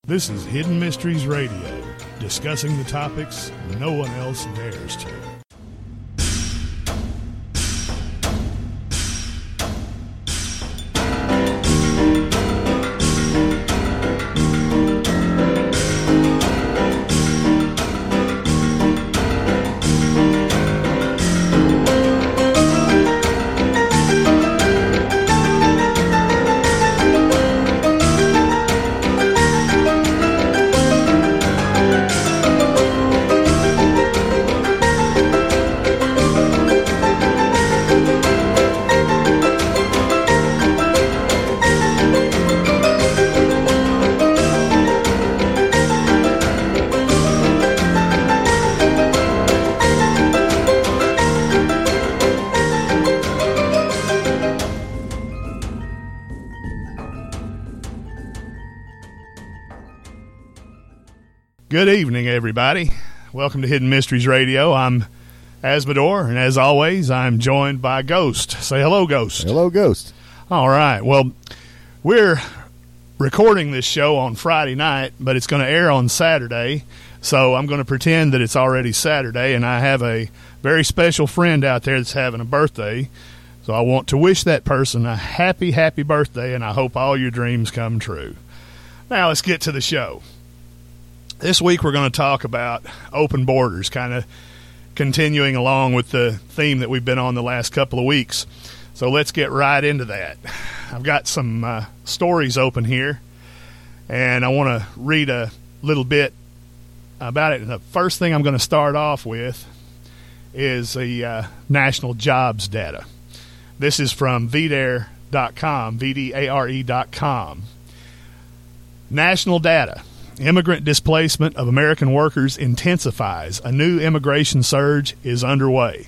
This is Hidden Mysteries Radio, discussing the topics no one else dares to. Good evening, everybody. Welcome to Hidden Mysteries Radio. I'm Asmodor, and as always, I'm joined by Ghost. Say hello, Ghost. Hello, Ghost. All right. Well, we're recording this show on Friday night, but it's going to air on Saturday, so I'm going to pretend that it's already Saturday, and I have a very special friend out there that's having a birthday, so I want to wish that person a happy, happy birthday, and I hope all your dreams come true. Now, let's get to the show. This week we're going to talk about open borders, kind of continuing along with the theme that we've been on the last couple of weeks. So let's get right into that. I've got some stories open here, and I want to read a little bit about it. And the first thing I'm going to start off with is the national jobs data. This is from VDARE.com, VDARE.com. National data. Immigrant displacement of American workers intensifies. A new immigration surge is underway.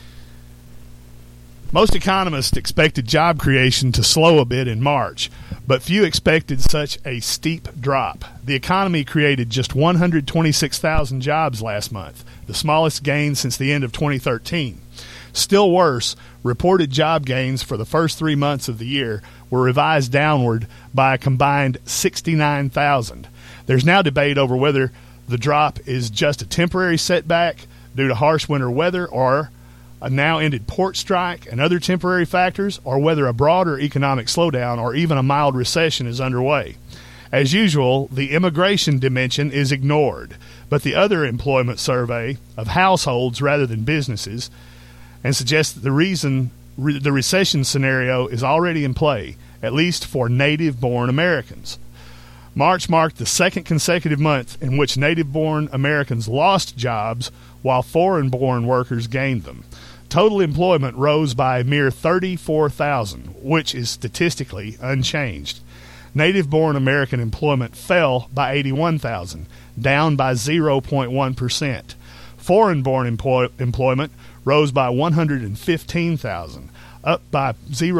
Most economists expected job creation to slow a bit in March, but few expected such a steep drop. The economy created just 126,000 jobs last month, the smallest gain since the end of 2013. Still worse, reported job gains for the first 3 months of the year were revised downward by a combined 69,000. There's now debate over whether the drop is just a temporary setback due to harsh winter weather or a now-ended port strike and other temporary factors, or whether a broader economic slowdown or even a mild recession is underway. As usual, the immigration dimension is ignored, but the other employment survey of households rather than businesses and suggests that the recession scenario is already in play, at least for native-born Americans. March marked the second consecutive month in which native-born Americans lost jobs while foreign-born workers gained them. Total employment rose by a mere 34,000, which is statistically unchanged. Native-born American employment fell by 81,000, down by 0.1%. Foreign-born employment rose by 115,000, up by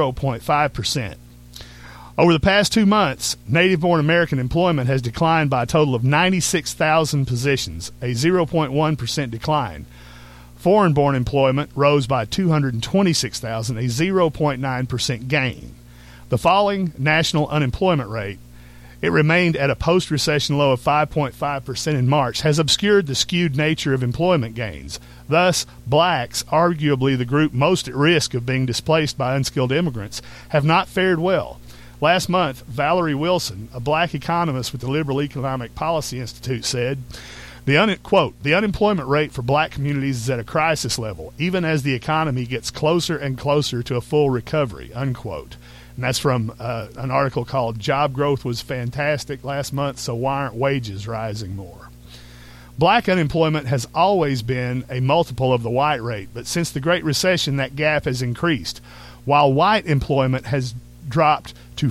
0.5%. Over the past 2 months, native-born American employment has declined by a total of 96,000 positions, a 0.1% decline. Foreign-born employment rose by 226,000, a 0.9% gain. The falling national unemployment rate, it remained at a post-recession low of 5.5% in March, has obscured the skewed nature of employment gains. Thus, blacks, arguably the group most at risk of being displaced by unskilled immigrants, have not fared well. Last month, Valerie Wilson, a black economist with the Liberal Economic Policy Institute, said, the unemployment rate for black communities is at a crisis level, even as the economy gets closer and closer to a full recovery, unquote. And that's from an article called Job Growth Was Fantastic Last Month, So Why Aren't Wages Rising More? Black unemployment has always been a multiple of the white rate, but since the Great Recession, that gap has increased. While white employment has dropped to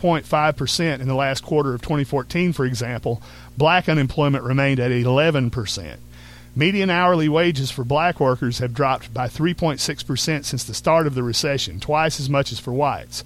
4.5% in the last quarter of 2014, for example, black unemployment remained at 11%. Median hourly wages for black workers have dropped by 3.6% since the start of the recession, twice as much as for whites.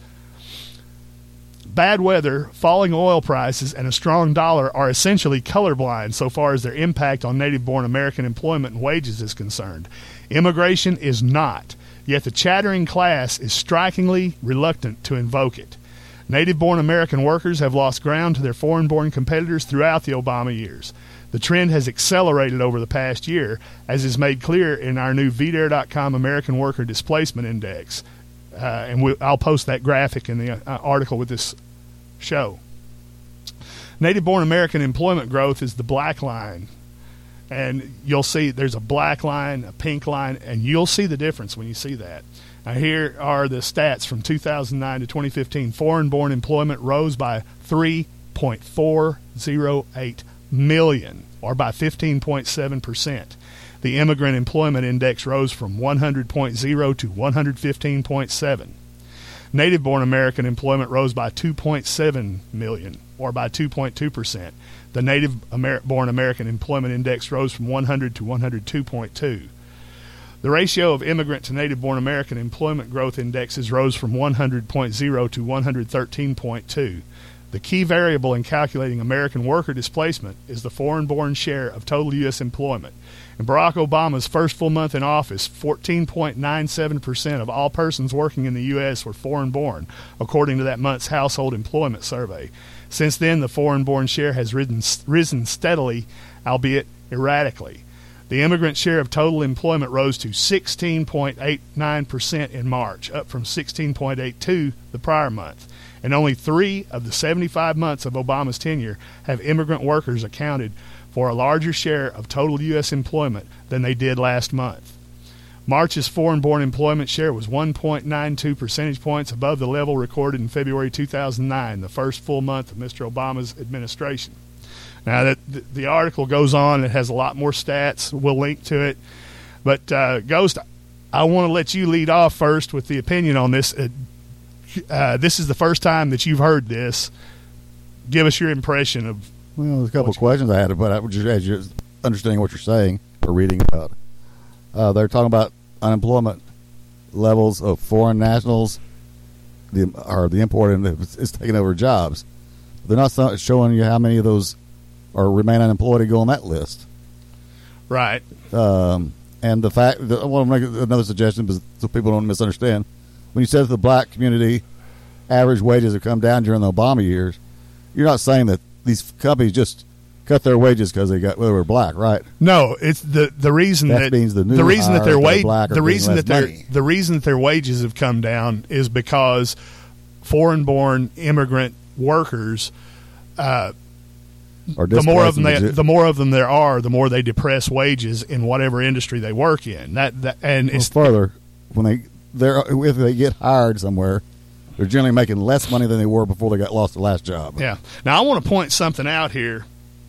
Bad weather, falling oil prices, and a strong dollar are essentially colorblind so far as their impact on native-born American employment and wages is concerned. Immigration is not, yet the chattering class is strikingly reluctant to invoke it. Native-born American workers have lost ground to their foreign-born competitors throughout the Obama years. The trend has accelerated over the past year, as is made clear in our new VDare.com American Worker Displacement Index. I'll post that graphic in the article with this show. Native-born American employment growth is the black line. And you'll see there's a black line, a pink line, and you'll see the difference when you see that. Now, here are the stats from 2009 to 2015. Foreign-born employment rose by 3.408 million, or by 15.7%. The immigrant employment index rose from 100.0 to 115.7. Native-born American employment rose by 2.7 million, or by 2.2%. The native-born American employment index rose from 100 to 102.2. The ratio of immigrant to native-born American employment growth indexes rose from 100.0 to 113.2. The key variable in calculating American worker displacement is the foreign-born share of total U.S. employment. In Barack Obama's first full month in office, 14.97% of all persons working in the U.S. were foreign-born, according to that month's household employment survey. Since then, the foreign-born share has risen steadily, albeit erratically. The immigrant share of total employment rose to 16.89% in March, up from 16.82% the prior month. And only 3 of the 75 months of Obama's tenure have immigrant workers accounted for a larger share of total U.S. employment than they did last month. March's foreign-born employment share was 1.92 percentage points above the level recorded in February 2009, the first full month of Mr. Obama's administration. Now, the article goes on. It has a lot more stats. We'll link to it. But, Ghost, I want to let you lead off first with the opinion on this. This is the first time that you've heard this. Give us your impression of. Well, there's a couple of questions I had, but I would just, as you're understanding what you're saying or reading about, they're talking about unemployment levels of foreign nationals, the imported is taking over jobs. They're not showing you how many of those are remain unemployed and go on that list. Right. And the fact that I want to make another suggestion so people don't misunderstand. When you said that the black community average wages have come down during the Obama years, you're not saying that these companies just cut their wages because they were black, right? No, it's the reason that means the reason that their the reason that their wages have come down is because foreign-born immigrant workers, the more of them there are, the more they depress wages in whatever industry they work in. It's further when if they get hired somewhere, they're generally making less money than they were before they lost their last job. Yeah. Now I want to point something out here.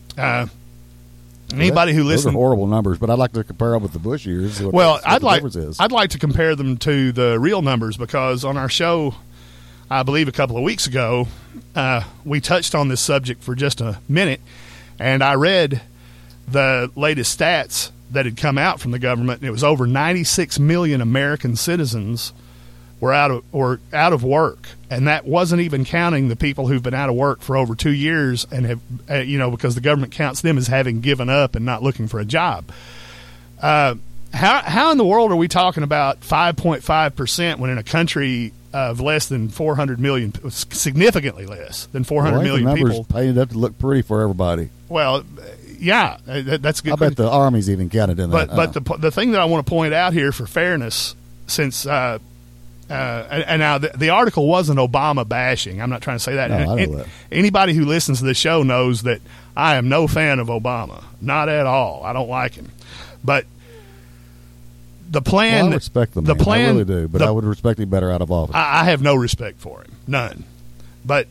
Anybody who listens, those are horrible numbers, but I'd like to compare them with the Bush years. I'd like to compare them to the real numbers, because on our show, I believe a couple of weeks ago, we touched on this subject for just a minute, and I read the latest stats that had come out from the government, and it was over 96 million American citizens were out of work, and that wasn't even counting the people who've been out of work for over 2 years and have, because the government counts them as having given up and not looking for a job. How in the world are we talking about 5.5% when in a country of less than 400 million, significantly less than 400 million people, painted up to look pretty for everybody? Well, yeah, that's a good. I bet the Army's even counted in that. But the thing that I want to point out here for fairness, since and now the article wasn't Obama bashing. I'm not trying to say that. No, I know that. Anybody who listens to this show knows that I am no fan of Obama, not at all. I don't like him, but the plan. Well, I respect the man. I really do, but I would respect him better out of office. I have no respect for him, none. But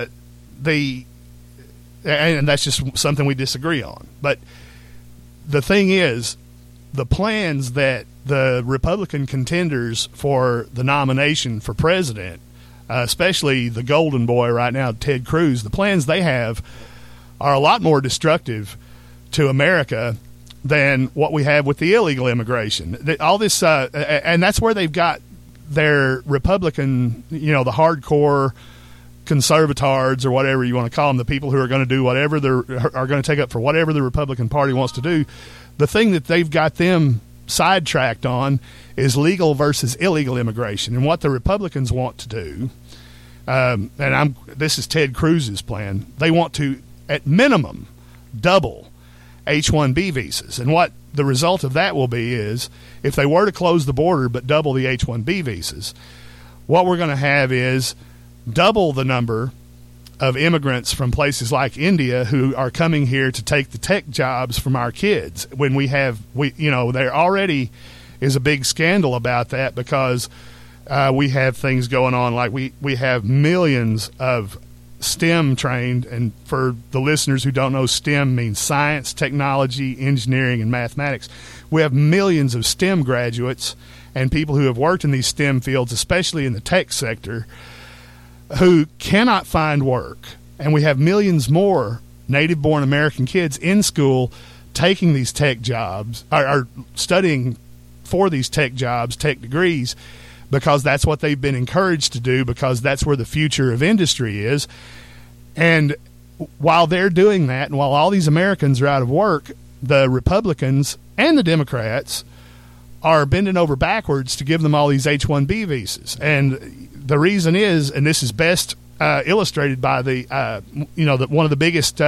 and that's just something we disagree on. But the thing is, the plans that the Republican contenders for the nomination for president, especially the golden boy right now, Ted Cruz, the plans they have are a lot more destructive to America than what we have with the illegal immigration. All this, and that's where they've got their Republican, the hardcore conservatards or whatever you want to call them, the people who are going to do whatever are going to take up for whatever the Republican Party wants to do. The thing that they've got them sidetracked on is legal versus illegal immigration. And what the Republicans want to do, and this is Ted Cruz's plan. They want to, at minimum, double H-1B visas. And what the result of that will be is, if they were to close the border but double the H-1B visas, what we're going to have is double the number of immigrants from places like India who are coming here to take the tech jobs from our kids. When there already is a big scandal about that, because we have things going on like we have millions of STEM trained, and for the listeners who don't know, STEM means science, technology, engineering, and mathematics. We have millions of STEM graduates and people who have worked in these STEM fields, especially in the tech sector, who cannot find work. And we have millions more native-born American kids in school taking these tech jobs, are studying for these tech jobs, tech degrees, because that's what they've been encouraged to do, because that's where the future of industry is. And while they're doing that, and while all these Americans are out of work, the Republicans and the Democrats are bending over backwards to give them all these H-1B visas. And the reason is, and this is best illustrated by one of the biggest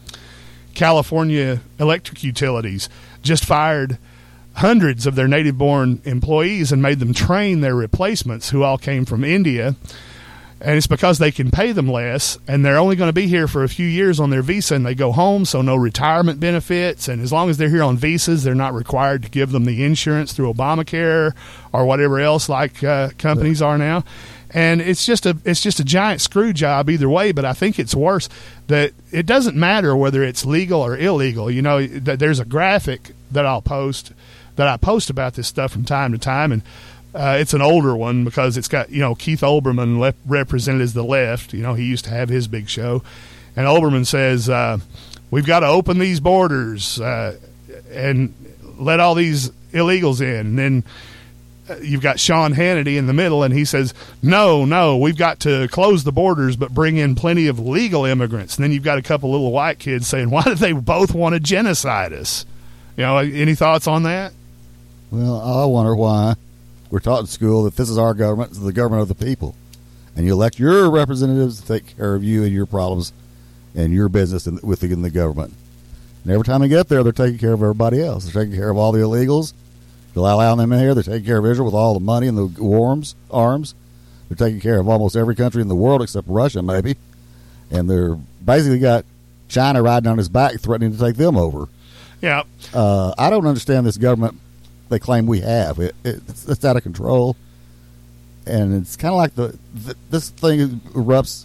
California electric utilities just fired hundreds of their native-born employees and made them train their replacements, who all came from India. And it's because they can pay them less, and they're only going to be here for a few years on their visa, and they go home, so no retirement benefits. And as long as they're here on visas, they're not required to give them the insurance through Obamacare or whatever else like companies are now. And it's just a giant screw job either way. But I think it's worse that it doesn't matter whether it's legal or illegal. There's a graphic that I post about this stuff from time to time, and it's an older one because it's got Keith Olbermann represented as the left. He used to have his big show, and Olbermann says we've got to open these borders and let all these illegals in. And then you've got Sean Hannity in the middle, and he says, no, we've got to close the borders but bring in plenty of legal immigrants. And then you've got a couple little white kids saying, why do they both want to genocide us? Any thoughts on that? Well, I wonder why we're taught in school that this is our government, it's the government of the people. And you elect your representatives to take care of you and your problems and your business within the government. And every time they get there, they're taking care of everybody else. They're taking care of all the illegals. They're allowing them in here. They're taking care of Israel with all the money and the arms. They're taking care of almost every country in the world except Russia, maybe. And they're basically got China riding on his back, threatening to take them over. Yeah. I don't understand this government they claim we have. It's out of control. And it's kind of like this thing erupts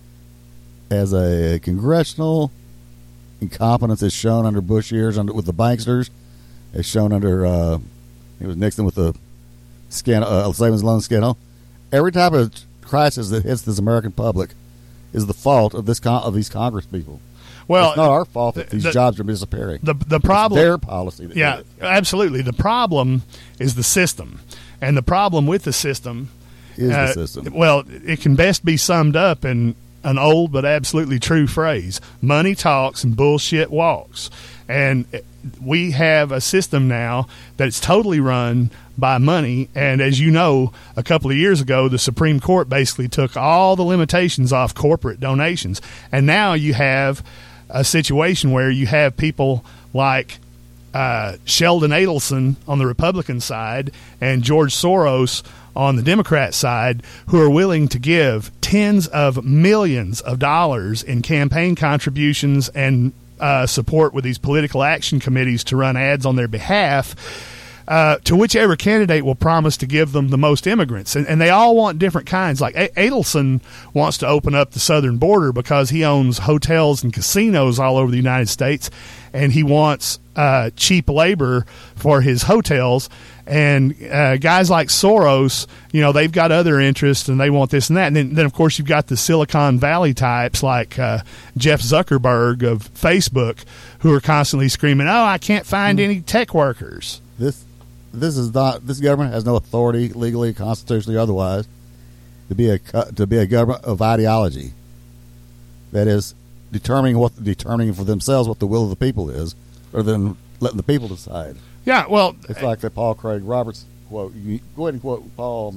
as a congressional incompetence is shown under Bush years with the banksters. It's shown under it was Nixon with the savings loan scandal. Every type of crisis that hits this American public is the fault of these Congress people. Well, it's not our fault that these jobs are disappearing. The problem, it's their policy. Yeah, absolutely. The problem is the system, and the problem with the system is the system. Well, it can best be summed up in an old but absolutely true phrase: money talks and bullshit walks. And we have a system now that's totally run by money. And as you know, a couple of years ago, the Supreme Court basically took all the limitations off corporate donations. And now you have a situation where you have people like Sheldon Adelson on the Republican side and George Soros on the Democrat side, who are willing to give tens of millions of dollars in campaign contributions and support with these political action committees to run ads on their behalf to whichever candidate will promise to give them the most immigrants. And they all want different kinds. Like Adelson wants to open up the southern border because he owns hotels and casinos all over the United States, and he wants cheap labor for his hotels. And guys like Soros, they've got other interests and they want this and that. And then of course, you've got the Silicon Valley types like Jeff Zuckerberg of Facebook, who are constantly screaming, "Oh, I can't find any tech workers." This government has no authority, legally, constitutionally, otherwise, to be a government of ideology. That is, determining for themselves what the will of the people is, rather than letting the people decide. Yeah, well, it's like the Paul Craig Roberts quote. Go ahead and quote Paul on that one.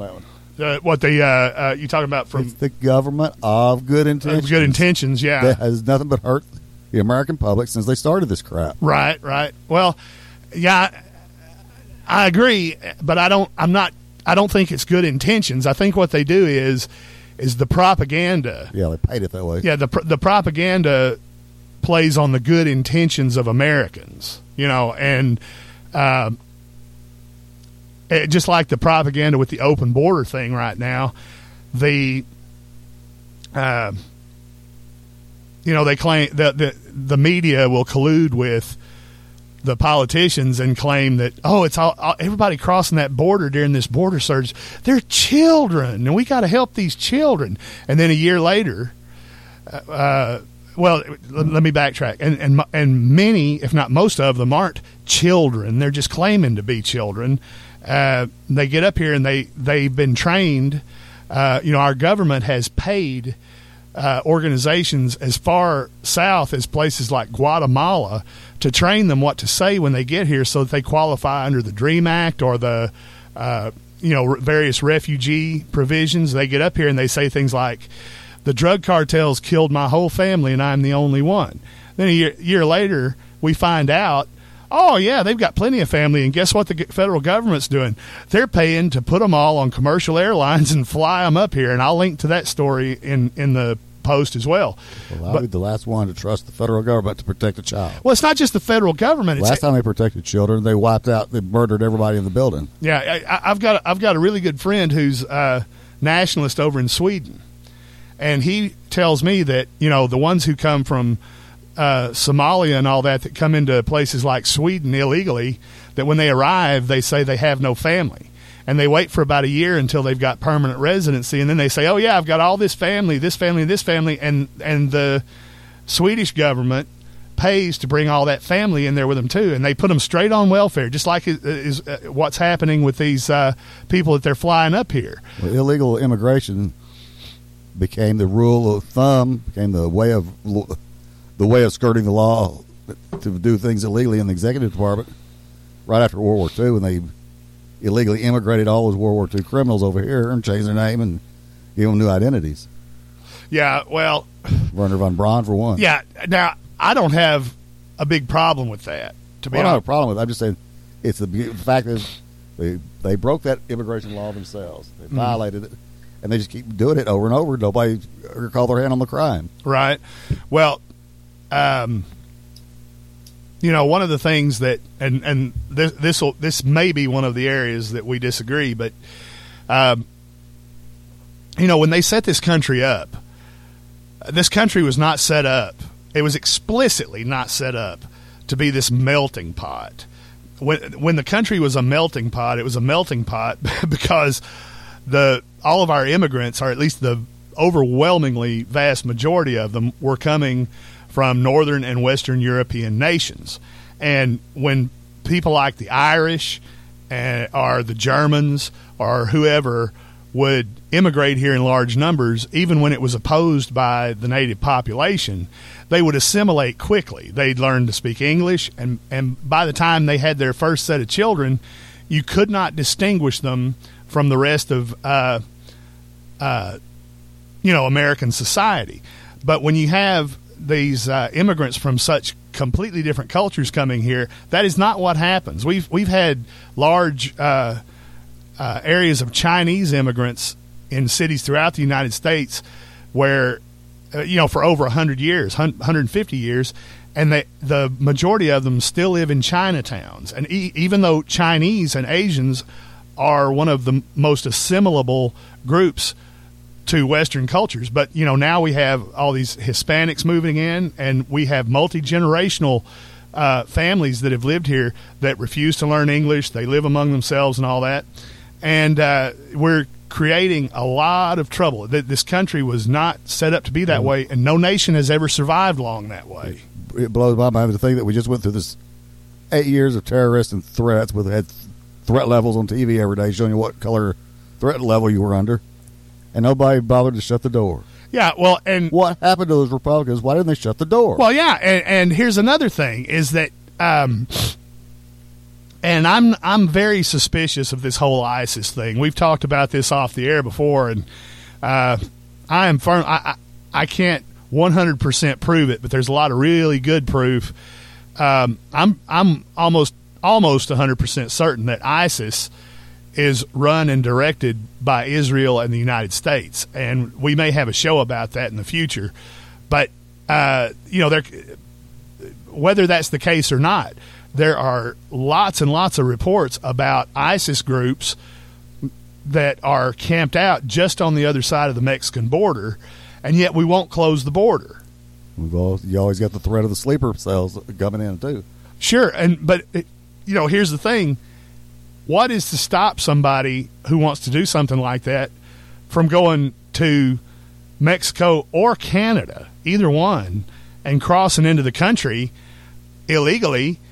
What the you talking about from It's the government of good intentions. good intentions? Yeah, That has nothing but hurt the American public since they started this crap. right. Well, yeah, I agree, but I don't think it's good intentions. I think what they do is the propaganda. Yeah, they paid it that way. Yeah, the propaganda plays on the good intentions of Americans, and just like the propaganda with the open border thing right now, they claim that the media will collude with the politicians and claim that, it's all everybody crossing that border during this border surge, they're children, and we got to help these children. And then a year later, let me backtrack. And many, if not most of them, aren't children. They're just claiming to be children. They get up here and they've been trained. Our government has paid organizations as far south as places like Guatemala to train them what to say when they get here so that they qualify under the DREAM Act or the various refugee provisions. They get up here and they say things like, the drug cartels killed my whole family and I'm the only one. Then a year later, we find out, they've got plenty of family, and guess what the federal government's doing? They're paying to put them all on commercial airlines and fly them up here, and I'll link to that story in the post as well. Well, I'll be the last one to trust the federal government to protect a child. Well, it's not just the federal government. Last time they protected children, they murdered everybody in the building. Yeah, I've got a really good friend who's a nationalist over in Sweden, and he tells me that the ones who come from Somalia and all that come into places like Sweden illegally, that when they arrive, they say they have no family. And they wait for about a year until they've got permanent residency. And then they say, I've got all this family, this family, this family. And the Swedish government pays to bring all that family in there with them, too. And they put them straight on welfare, just like is what's happening with these people that they're flying up here. Well, illegal immigration became the rule of thumb, became the way of skirting the law to do things illegally in the executive department right after World War II, when they illegally immigrated all those World War II criminals over here and changed their name and gave them new identities. Yeah, well, Werner von Braun, for one. Yeah, now, I don't have a big problem with that, to be honest. I don't have a problem with it. I'm just saying it's the fact is they broke that immigration law themselves. They violated it, and they just keep doing it over and over. Nobody ever called their hand on the crime. Right. Well, one of the things that, and this may be one of the areas that we disagree, but, when they set this country up, this country was not set up. It was explicitly not set up to be this melting pot. When the country was a melting pot, it was a melting pot because all of our immigrants, or at least the overwhelmingly vast majority of them, were coming from Northern and Western European nations. And when people like the Irish or the Germans or whoever would immigrate here in large numbers, even when it was opposed by the native population, they would assimilate quickly. They'd learn to speak English, and by the time they had their first set of children, you could not distinguish them from the rest of American society. But when you have these immigrants from such completely different cultures coming here, that is not what happens. We've had large areas of Chinese immigrants in cities throughout the United States where, for over 100 years, 150 years, and the majority of them still live in Chinatowns. And even though Chinese and Asians are one of the most assimilable groups to Western cultures, but now we have all these Hispanics moving in, and we have multi-generational families that have lived here that refuse to learn English. They live among themselves and all that, and we're creating a lot of trouble. This country was not set up to be that way, and no nation has ever survived long that way. It blows my mind to think that we just went through this 8 years of terrorists and threats, with had threat levels on TV every day showing you what color threat level you were under. And nobody bothered to shut the door. Yeah, well, and what happened to those Republicans? Why didn't they shut the door? Well, yeah, and here's another thing: is that And I'm very suspicious of this whole ISIS thing. We've talked about this off the air before, and I am firm. I can't 100% prove it, but there's a lot of really good proof. I'm almost 100% certain that ISIS is run and directed by Israel and the United States, and we may have a show about that in the future. But whether that's the case or not, there are lots and lots of reports about ISIS groups that are camped out just on the other side of the Mexican border, and yet we won't close the border. You always got the threat of the sleeper cells coming in too. Sure, but here's the thing: what is to stop somebody who wants to do something like that from going to Mexico or Canada, either one, and crossing into the country illegally?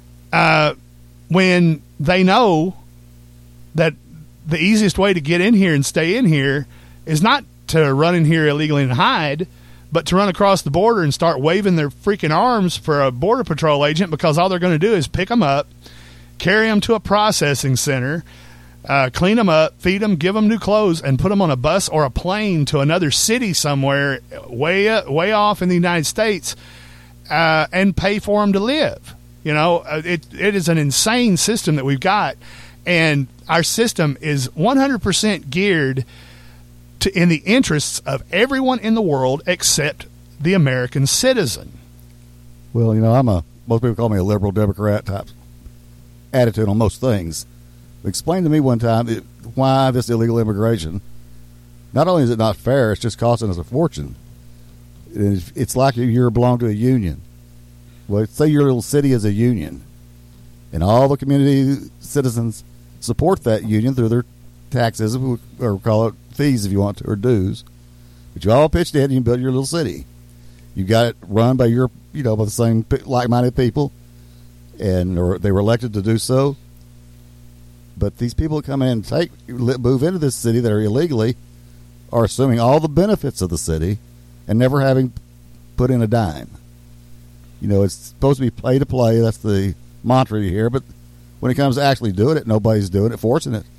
When they know that the easiest way to get in here and stay in here is not to run in here illegally and hide, but to run across the border and start waving their freaking arms for a Border Patrol agent, because all they're going to do is pick them up, carry them to a processing center, clean them up, feed them, give them new clothes, and put them on a bus or a plane to another city somewhere way off in the United States, and pay for them to live. It is an insane system that we've got, and our system is 100% geared in the interests of everyone in the world except the American citizen. Well, most people call me a liberal Democrat type attitude on most things. Explain to me one time why this illegal immigration, not only is it not fair, it's just costing us a fortune. It's like you belong to a union. Well, say your little city is a union, and all the community citizens support that union through their taxes, or call it fees if you want to, or dues. But you all pitched in and you built your little city. You got it run by by the same like-minded people, or they were elected to do so. But these people come in and move into this city that are illegally, are assuming all the benefits of the city and never having put in a dime. It's supposed to be play to play. That's the mantra you hear. But when it comes to actually doing it, nobody's doing it, forcing it.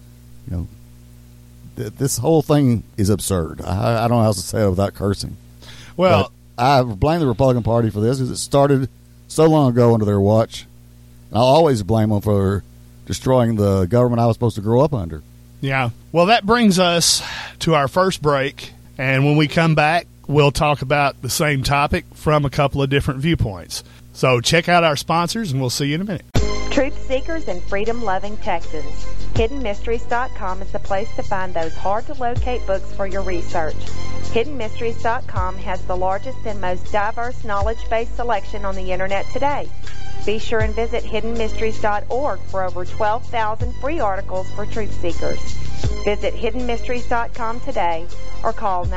This whole thing is absurd. I don't know how else to say it without cursing. Well, but I blame the Republican Party for this, because it started so long ago under their watch. And I'll always blame them for destroying the government I was supposed to grow up under. Yeah. Well, that brings us to our first break. And when we come back, we'll talk about the same topic from a couple of different viewpoints. So check out our sponsors, and we'll see you in a minute. Truth seekers and freedom-loving Texans, HiddenMysteries.com is the place to find those hard-to-locate books for your research. HiddenMysteries.com has the largest and most diverse knowledge-based selection on the Internet today. Be sure and visit HiddenMysteries.org for over 12,000 free articles for truth seekers. Visit HiddenMysteries.com today or call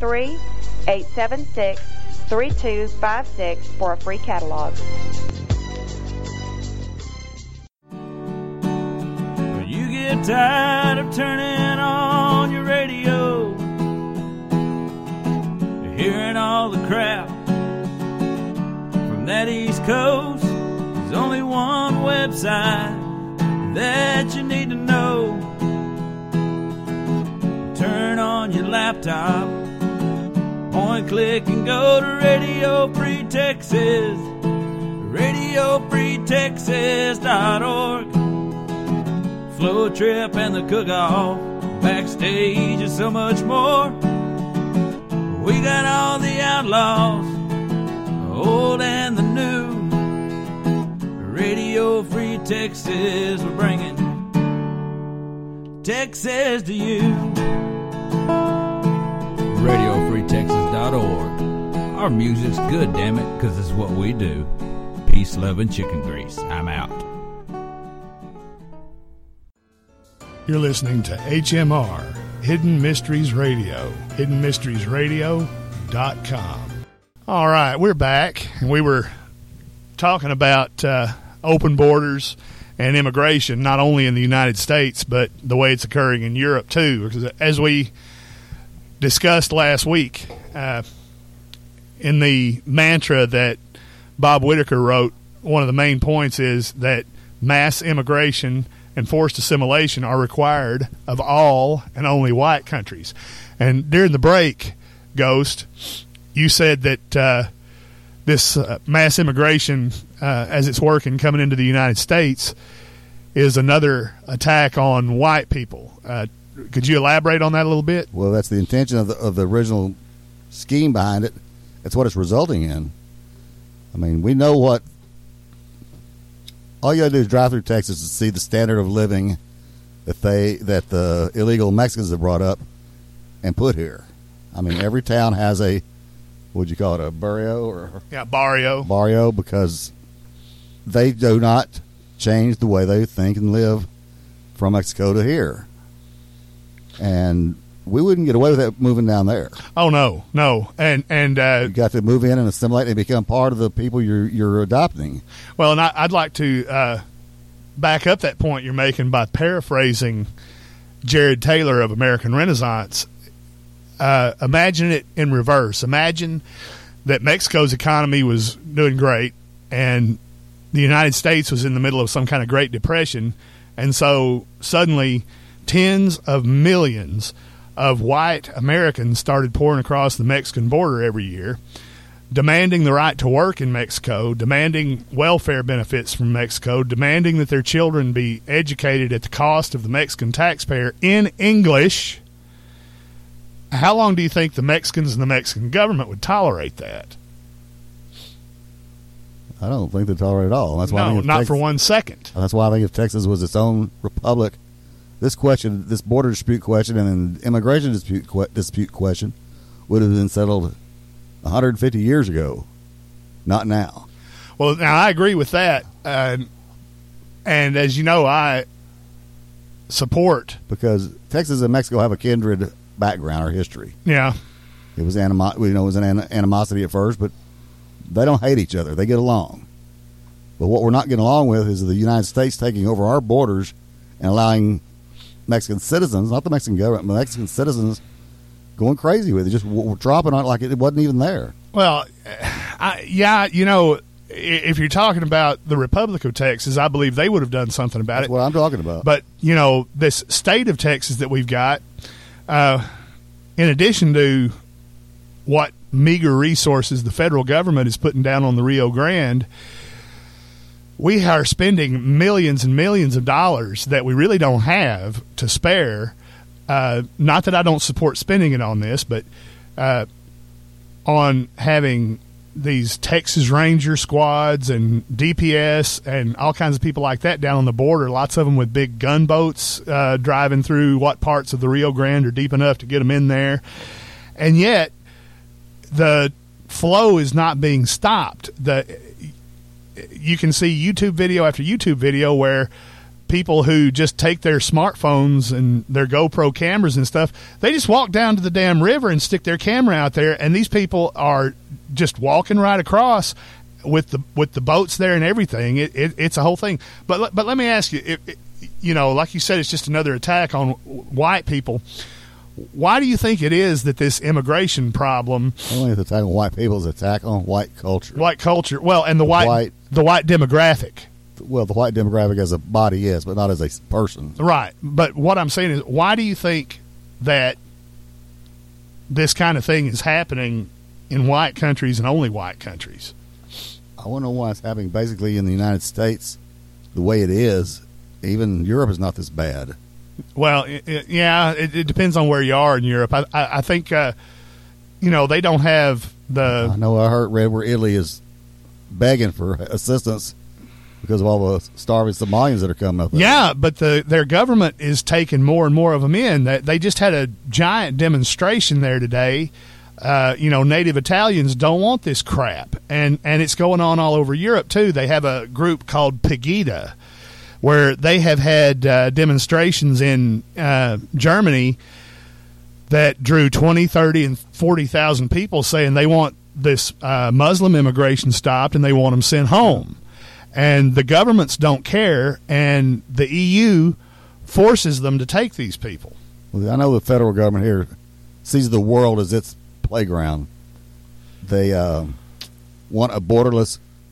903-876-3256 for a free catalog. You get tired of turning on your radio, hearing all the crap from that East Coast. There's only one website that you need to know. Turn on your laptop, point, click, and go to Radio Free Texas, RadioFreeTexas.org. Flow trip and the cook-off, backstage and so much more. We got all the outlaws, old and the new. Radio Free Texas, we're bringing Texas to you. RadioFreeTexas.org. Our music's good, damn it, because it's what we do. Peace, love, and chicken grease. I'm out. You're listening to HMR, Hidden Mysteries Radio, HiddenMysteriesRadio.com. All right, we're back, and we were talking about open borders and immigration, not only in the United States, but the way it's occurring in Europe, too. Because as we discussed last week, in the mantra that Bob Whitaker wrote, one of the main points is that mass immigration and forced assimilation are required of all and only white countries. And during the break, Ghost, you said that this mass immigration, as it's working, coming into the United States, is another attack on white people. Could you elaborate on that a little bit? Well, that's the intention of the original scheme behind it. That's what it's resulting in. I mean, we know what. All you got to do is drive through Texas to see the standard of living that the illegal Mexicans have brought up and put here. I mean, every town has a, what'd you call it, a barrio or barrio, because they do not change the way they think and live from Mexico to here. And we wouldn't get away with that moving down there. Oh no. And you got to move in and assimilate and become part of the people you're adopting. Well, and I'd like to back up that point you're making by paraphrasing Jared Taylor of American Renaissance. Imagine it in reverse. Imagine that Mexico's economy was doing great and the United States was in the middle of some kind of Great Depression, and so suddenly tens of millions of white Americans started pouring across the Mexican border every year, demanding the right to work in Mexico, demanding welfare benefits from Mexico, demanding that their children be educated at the cost of the Mexican taxpayer in English. How long do you think the Mexicans and the Mexican government would tolerate that? I don't think they tolerate it at all. That's why no, not for 1 second. That's why I think if Texas was its own republic, this border dispute question and an immigration dispute question would have been settled 150 years ago, not now. Well, now I agree with that, and as you know, I support, because Texas and Mexico have a kindred background or history. Yeah, it was an animosity at first, but they don't hate each other; they get along. But what we're not getting along with is the United States taking over our borders and allowing Mexican citizens, not the Mexican government, but Mexican citizens, going crazy with it. Just we're dropping on it like it wasn't even there. Well, if you're talking about the Republic of Texas, I believe they would have done something about That's it. what I'm talking about. But, this state of Texas that we've got, in addition to what meager resources the federal government is putting down on the Rio Grande, we are spending millions and millions of dollars that we really don't have to spare. Not that I don't support spending it on this, but on having these Texas Ranger squads and DPS and all kinds of people like that down on the border, lots of them with big gunboats driving through what parts of the Rio Grande are deep enough to get them in there. And yet the flow is not being stopped. You can see YouTube video after YouTube video where people who just take their smartphones and their GoPro cameras and stuff, they just walk down to the damn river and stick their camera out there, and these people are just walking right across with the boats there and everything. It's a whole thing. But let me ask you, like you said, it's just another attack on white people. Why do you think it is that this immigration problem? Only the attack on white people is an attack on white culture. White culture. Well, and the white demographic. Well, the white demographic as a body, yes, but not as a person. Right. But what I'm saying is, why do you think that this kind of thing is happening in white countries and only white countries? I want to know why it's happening basically in the United States the way it is. Even Europe is not this bad. Well, it depends on where you are in Europe. I think, they don't have the... I know I read where Italy is begging for assistance because of all the starving Somalians that are coming up there. Yeah, but their government is taking more and more of them in. They just had a giant demonstration there today. Native Italians don't want this crap. And it's going on all over Europe, too. They have a group called Pegida, where they have had demonstrations in Germany that drew 20, 30, and 40,000 people saying they want this Muslim immigration stopped and they want them sent home. And the governments don't care, and the EU forces them to take these people. Well, I know the federal government here sees the world as its playground. They want a borderless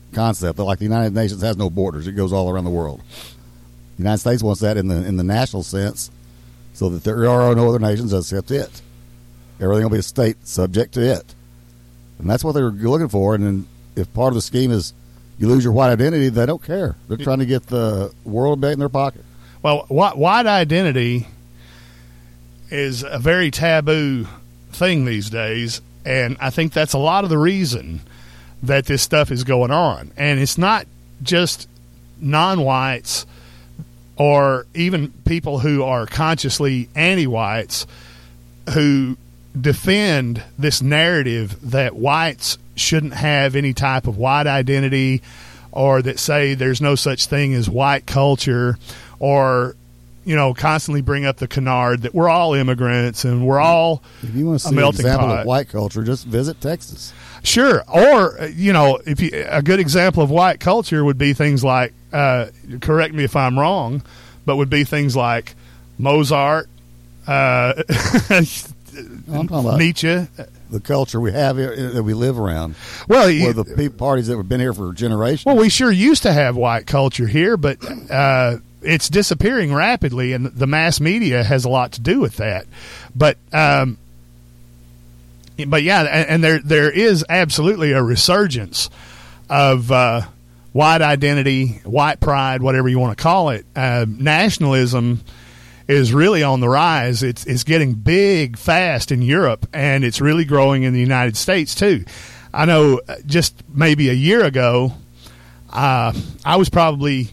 concept that, like, the United Nations has no borders; it goes all around the world. The United States wants that in the national sense, so that there are no other nations except it. Everything will be a state subject to it, and that's what they're looking for. And then, if part of the scheme is you lose your white identity, they don't care. They're trying to get the world back in their pocket. Well, white identity is a very taboo thing these days, and I think that's a lot of the reason that this stuff is going on. And it's not just non-whites or even people who are consciously anti-whites who defend this narrative that whites shouldn't have any type of white identity, or that say there's no such thing as white culture, or constantly bring up the canard that we're all immigrants and we're all if you want to see a melting an example pot. of white culture, just visit Texas. Sure. Or, if a good example of white culture would be things like, correct me if I'm wrong, but would be things like Mozart, I'm talking about Nietzsche. the culture we have here, that we live around. Well, Or the parties that have been here for generations. well, we sure used to have white culture here, but it's disappearing rapidly, and the mass media has a lot to do with that. But yeah, and there is absolutely a resurgence of white identity, white pride, whatever you want to call it. Nationalism is really on the rise. It's getting big fast in Europe, and it's really growing in the United States too. I know just maybe a year ago, I was probably,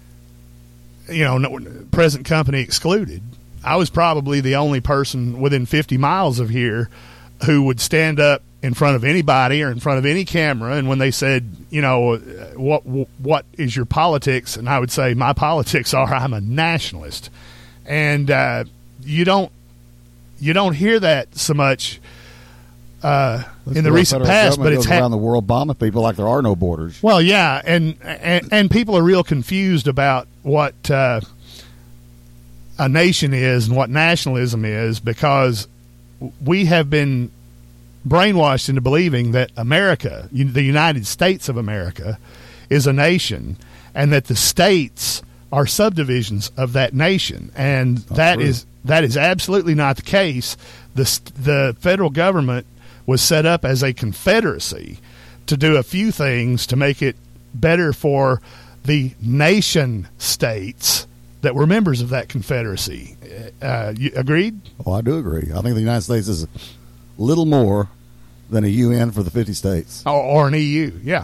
present company excluded, I was probably the only person within 50 miles of here who would stand up in front of anybody or in front of any camera, and when they said, what is your politics, and I would say my politics are I'm a nationalist. And you don't hear that so much in the recent past, but it's around the world bombing people like there are no borders. Well, yeah, and people are real confused about what a nation is and what nationalism is, because we have been brainwashed into believing that America, the United States of America, is a nation, and that the states are subdivisions of that nation, and that is absolutely not the case. The federal government was set up as a confederacy to do a few things to make it better for the nation states that were members of that confederacy. You agreed? Oh, I do agree. I think the United States is a little more than a UN for the 50 states. Or an EU, yeah.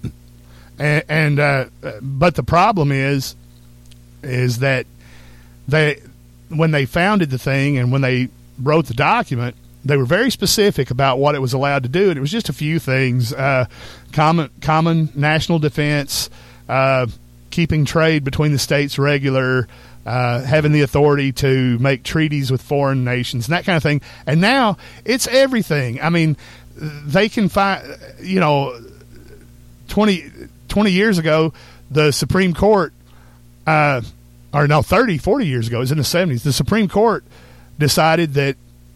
But the problem is that when they founded the thing and when they wrote the document, they were very specific about what it was allowed to do, and it was just a few things: common national defense, keeping trade between the states regular, having the authority to make treaties with foreign nations, and that kind of thing. And now it's everything. I mean, they can find, 20 years ago, the Supreme Court, 30, 40 years ago, it was in the 70s, the Supreme Court decided that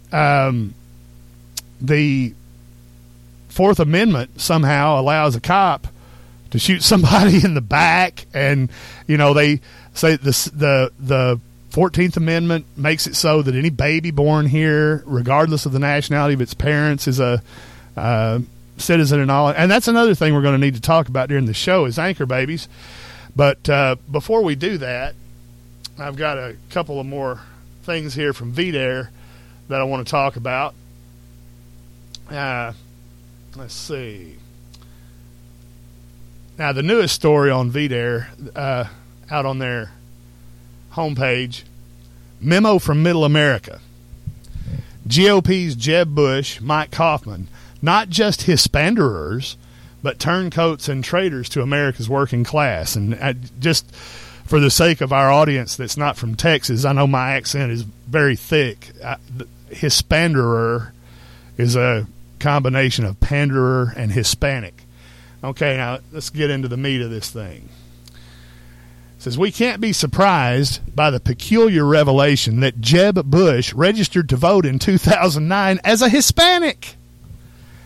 the Fourth Amendment somehow allows a cop to shoot somebody in the back, and they say the 14th Amendment makes it so that any baby born here, regardless of the nationality of its parents, is a citizen and all. And that's another thing we're going to need to talk about during the show is anchor babies. But before we do that, I've got a couple of more things here from VDare that I want to talk about. Let's see. Now, the newest story on VDare, out on their homepage, memo from Middle America. GOP's Jeb Bush, Mike Coffman, not just Hispanderers, but turncoats and traitors to America's working class. And just for the sake of our audience that's not from Texas, I know my accent is very thick. Hispanderer is a combination of panderer and Hispanic. Okay, now let's get into the meat of this thing. It says, we can't be surprised by the peculiar revelation that Jeb Bush registered to vote in 2009 as a Hispanic.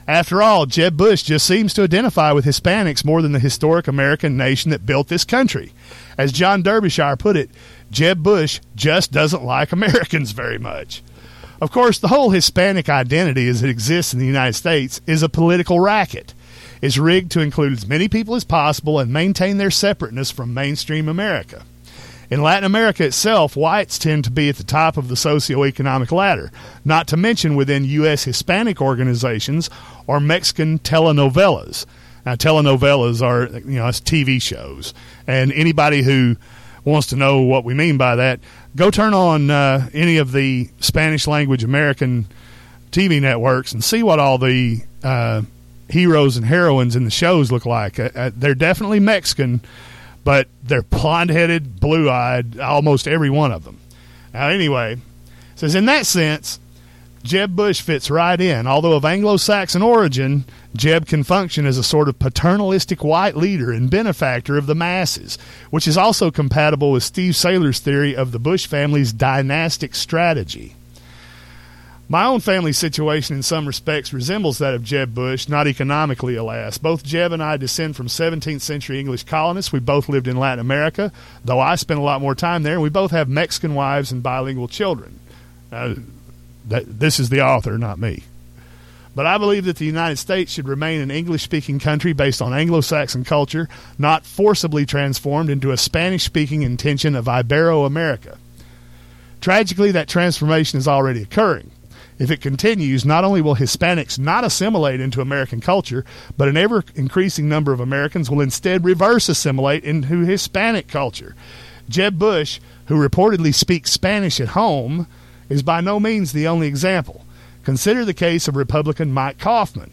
After all, Jeb Bush just seems to identify with Hispanics more than the historic American nation that built this country. As John Derbyshire put it, Jeb Bush just doesn't like Americans very much. Of course, the whole Hispanic identity as it exists in the United States is a political racket. It's rigged to include as many people as possible and maintain their separateness from mainstream America. In Latin America itself, whites tend to be at the top of the socioeconomic ladder, not to mention within U.S. Hispanic organizations or Mexican telenovelas. Now, telenovelas are, it's TV shows. And anybody who wants to know what we mean by that, go turn on any of the Spanish-language American TV networks and see what all the heroes and heroines in the shows look like. They're definitely Mexican, but they're blonde-headed, blue-eyed, almost every one of them. Now, anyway, it says, in that sense, Jeb Bush fits right in. Although of Anglo-Saxon origin, Jeb can function as a sort of paternalistic white leader and benefactor of the masses, which is also compatible with Steve Saylor's theory of the Bush family's dynastic strategy. My own family situation in some respects resembles that of Jeb Bush, not economically, alas. Both Jeb and I descend from 17th century English colonists. We both lived in Latin America, though I spent a lot more time there, and we both have Mexican wives and bilingual children. This is the author, not me. But I believe that the United States should remain an English-speaking country based on Anglo-Saxon culture, not forcibly transformed into a Spanish-speaking intention of Ibero-America. Tragically, that transformation is already occurring. If it continues, not only will Hispanics not assimilate into American culture, but an ever-increasing number of Americans will instead reverse assimilate into Hispanic culture. Jeb Bush, who reportedly speaks Spanish at home, is by no means the only example. Consider the case of Republican Mike Coffman.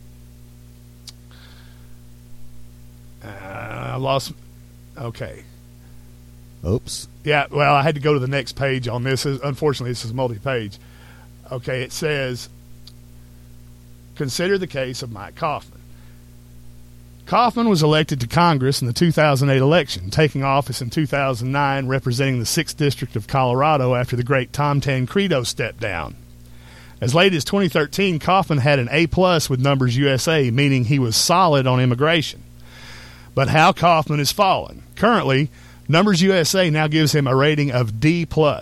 Okay. Oops. Yeah, well, I had to go to the next page on this. Unfortunately, this is multi-page. Okay, it says, consider the case of Mike Coffman. Coffman was elected to Congress in the 2008 election, taking office in 2009, representing the 6th District of Colorado after the great Tom Tancredo stepped down. As late as 2013, Coffman had an A+ with Numbers USA, meaning he was solid on immigration. But how Coffman has fallen. Currently, Numbers USA now gives him a rating of D+.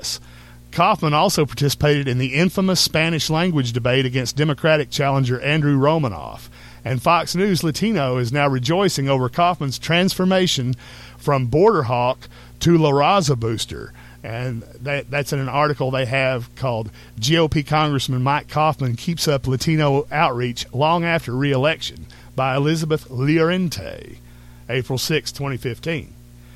Coffman also participated in the infamous Spanish language debate against Democratic challenger Andrew Romanoff. And Fox News Latino is now rejoicing over Coffman's transformation from border hawk to La Raza booster. And that's in an article they have called GOP Congressman Mike Coffman Keeps Up Latino Outreach Long After Re-Election by Elizabeth Llorente, April 6, 2015.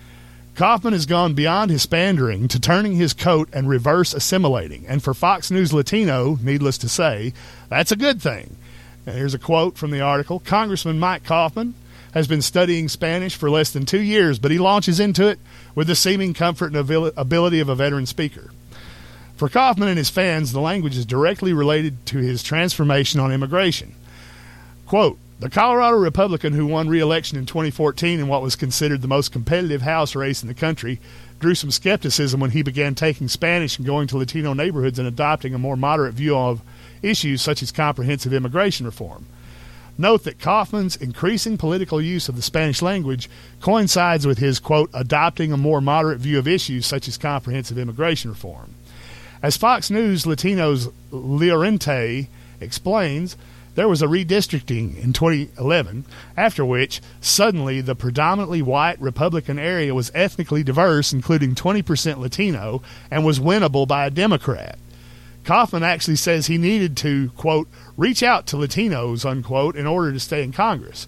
Coffman has gone beyond his pandering to turning his coat and reverse assimilating. And for Fox News Latino, needless to say, that's a good thing. And here's a quote from the article. Congressman Mike Coffman has been studying Spanish for less than 2 years, but he launches into it with the seeming comfort and ability of a veteran speaker. For Coffman and his fans, the language is directly related to his transformation on immigration. Quote, the Colorado Republican who won re-election in 2014 in what was considered the most competitive House race in the country drew some skepticism when he began taking Spanish and going to Latino neighborhoods and adopting a more moderate view of issues such as comprehensive immigration reform. Note that Coffman's increasing political use of the Spanish language coincides with his, quote, adopting a more moderate view of issues such as comprehensive immigration reform. As Fox News Latino's Llorente explains, there was a redistricting in 2011, after which, suddenly, the predominantly white Republican area was ethnically diverse, including 20% Latino, and was winnable by a Democrat. Coffman actually says he needed to, quote, reach out to Latinos, unquote, in order to stay in Congress.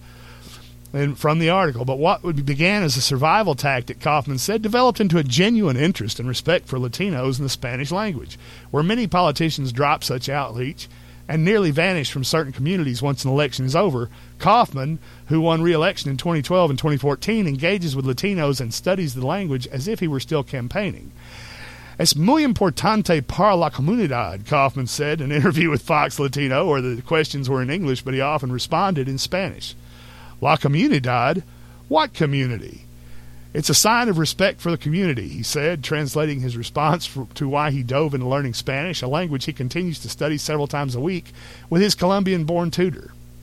And from the article, but what began as a survival tactic, Coffman said, developed into a genuine interest and respect for Latinos and the Spanish language, where many politicians drop such outreach and nearly vanish from certain communities once an election is over. Coffman, who won re-election in 2012 and 2014, engages with Latinos and studies the language as if he were still campaigning. Es muy importante para la comunidad, Coffman said in an interview with Fox Latino, where the questions were in English, but he often responded in Spanish. La comunidad? What community? It's a sign of respect for the community, he said, translating his response to why he dove into learning Spanish, a language he continues to study several times a week with his Colombian-born tutor.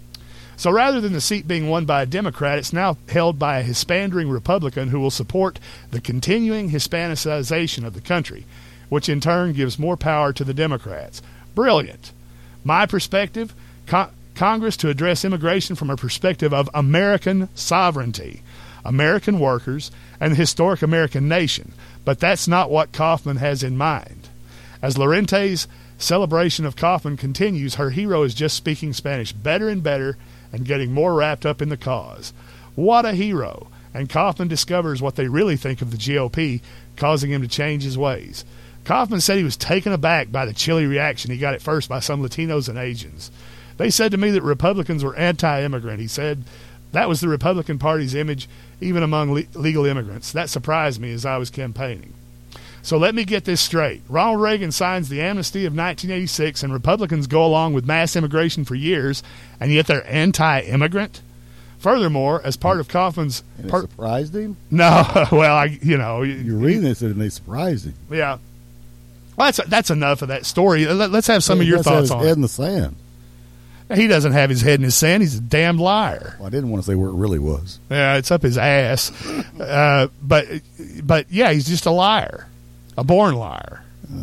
So rather than the seat being won by a Democrat, it's now held by a Hispandering Republican who will support the continuing Hispanicization of the country, which in turn gives more power to the Democrats. Brilliant. My perspective, Congress to address immigration from a perspective of American sovereignty, American workers, and the historic American nation. But that's not what Kaufman has in mind. As Llorente's celebration of Kaufman continues, her hero is just speaking Spanish better and better and getting more wrapped up in the cause. What a hero! And Kaufman discovers what they really think of the GOP, causing him to change his ways. Kaufman said he was taken aback by the chilly reaction he got at first by some Latinos and Asians. They said to me that Republicans were anti-immigrant. He said that was the Republican Party's image, even among legal immigrants. That surprised me as I was campaigning. So let me get this straight. Ronald Reagan signs the amnesty of 1986, and Republicans go along with mass immigration for years, and yet they're anti-immigrant? Furthermore, as part of Kaufman's... And it surprised him? No, well, You're reading this and they surprised him. Yeah. Well, that's enough of that story. Let's have some of your thoughts on it. Head in it. the sand. He doesn't have his head in his sand. He's a damned liar. Well, I didn't want to say where it really was. Yeah, it's up his ass. But yeah, he's just a liar. A born liar.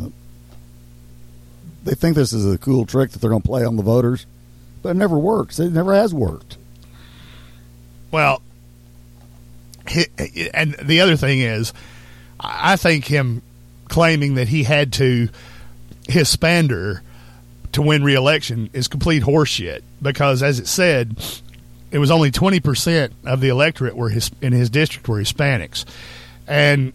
They think this is a cool trick that they're going to play on the voters, but it never works. It never has worked. Well, and the other thing is, I think him claiming that he had to Hispander to win re-election is complete horseshit, because, as it said, it was only 20% of the electorate in his district were Hispanics. And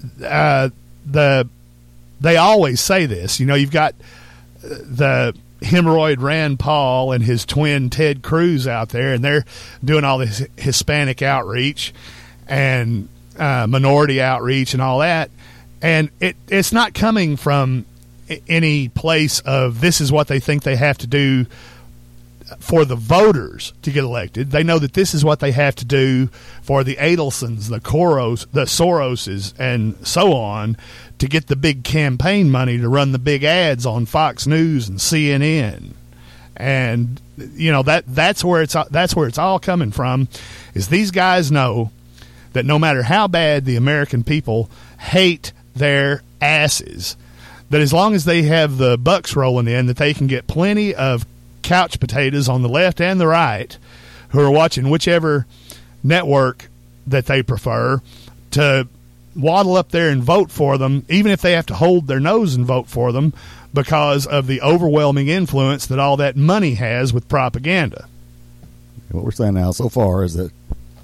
they always say this. You've got the hemorrhoid Rand Paul and his twin Ted Cruz out there, and they're doing all this Hispanic outreach and minority outreach and all that. And it's not coming from any place of this is what they think they have to do for the voters to get elected. They know that this is what they have to do for the Adelsons, the Soroses, and so on to get the big campaign money to run the big ads on Fox News and CNN. And that's where it's all coming from. Is these guys know that no matter how bad the American people hate their asses, that as long as they have the bucks rolling in, that they can get plenty of couch potatoes on the left and the right who are watching whichever network that they prefer to waddle up there and vote for them, even if they have to hold their nose and vote for them because of the overwhelming influence that all that money has with propaganda. What we're saying now so far is that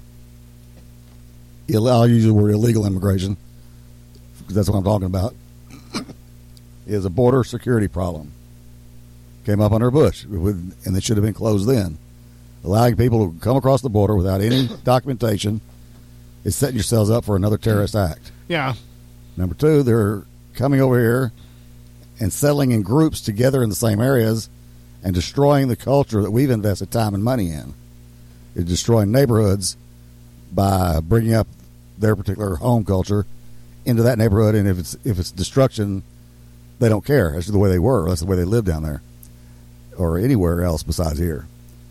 I'll use the word illegal immigration because that's what I'm talking about, is a border security problem. Came up under Bush, and they should have been closed then. Allowing people to come across the border without any documentation is setting yourselves up for another terrorist act. Yeah. Number two, they're coming over here and settling in groups together in the same areas and destroying the culture that we've invested time and money in. It's destroying neighborhoods by bringing up their particular home culture into that neighborhood, and if it's destruction, they don't care. That's the way they were. That's the way they live down there, or anywhere else besides here.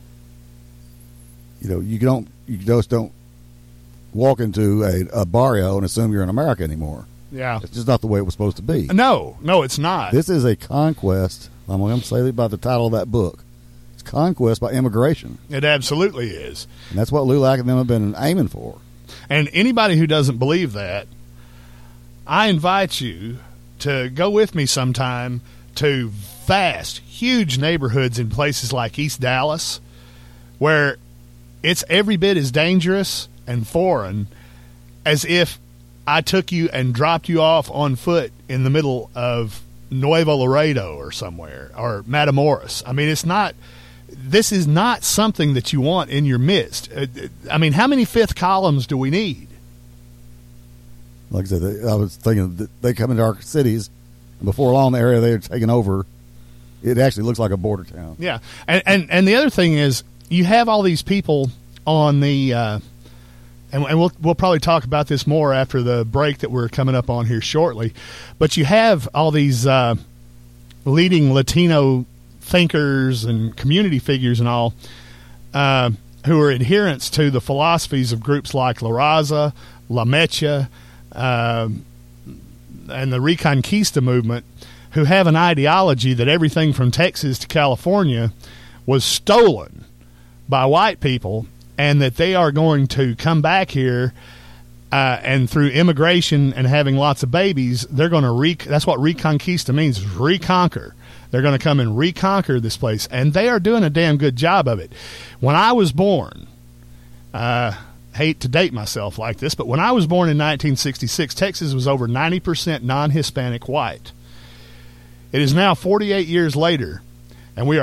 You just don't walk into a barrio and assume you're in America anymore. Yeah. It's just not the way it was supposed to be. No, it's not. This is a conquest. I'm going to say about the title of that book. It's conquest by immigration. It absolutely is. And that's what LULAC and them have been aiming for. And anybody who doesn't believe that, I invite you to go with me sometime to vast, huge neighborhoods in places like East Dallas, where it's every bit as dangerous and foreign as if I took you and dropped you off on foot in the middle of Nuevo Laredo or somewhere, or Matamoros. I mean, this is not something that you want in your midst. I mean, how many fifth columns do we need? Like I said, I was thinking that they come into our cities, and before long, the area they're taking over, it actually looks like a border town. Yeah, and the other thing is, you have all these people on the, and we'll probably talk about this more after the break that we're coming up on here shortly, but you have all these leading Latino thinkers and community figures and all who are adherents to the philosophies of groups like La Raza, La Mecha, and the Reconquista movement, who have an ideology that everything from Texas to California was stolen by white people, and that they are going to come back here and through immigration and having lots of babies, they're going to that's what Reconquista means, is reconquer. They're going to come and reconquer this place, and they are doing a damn good job of it. When I was born, hate to date myself like this, but when I was born in 1966, Texas was over 90% non-Hispanic white. It is now 48 years later, and we are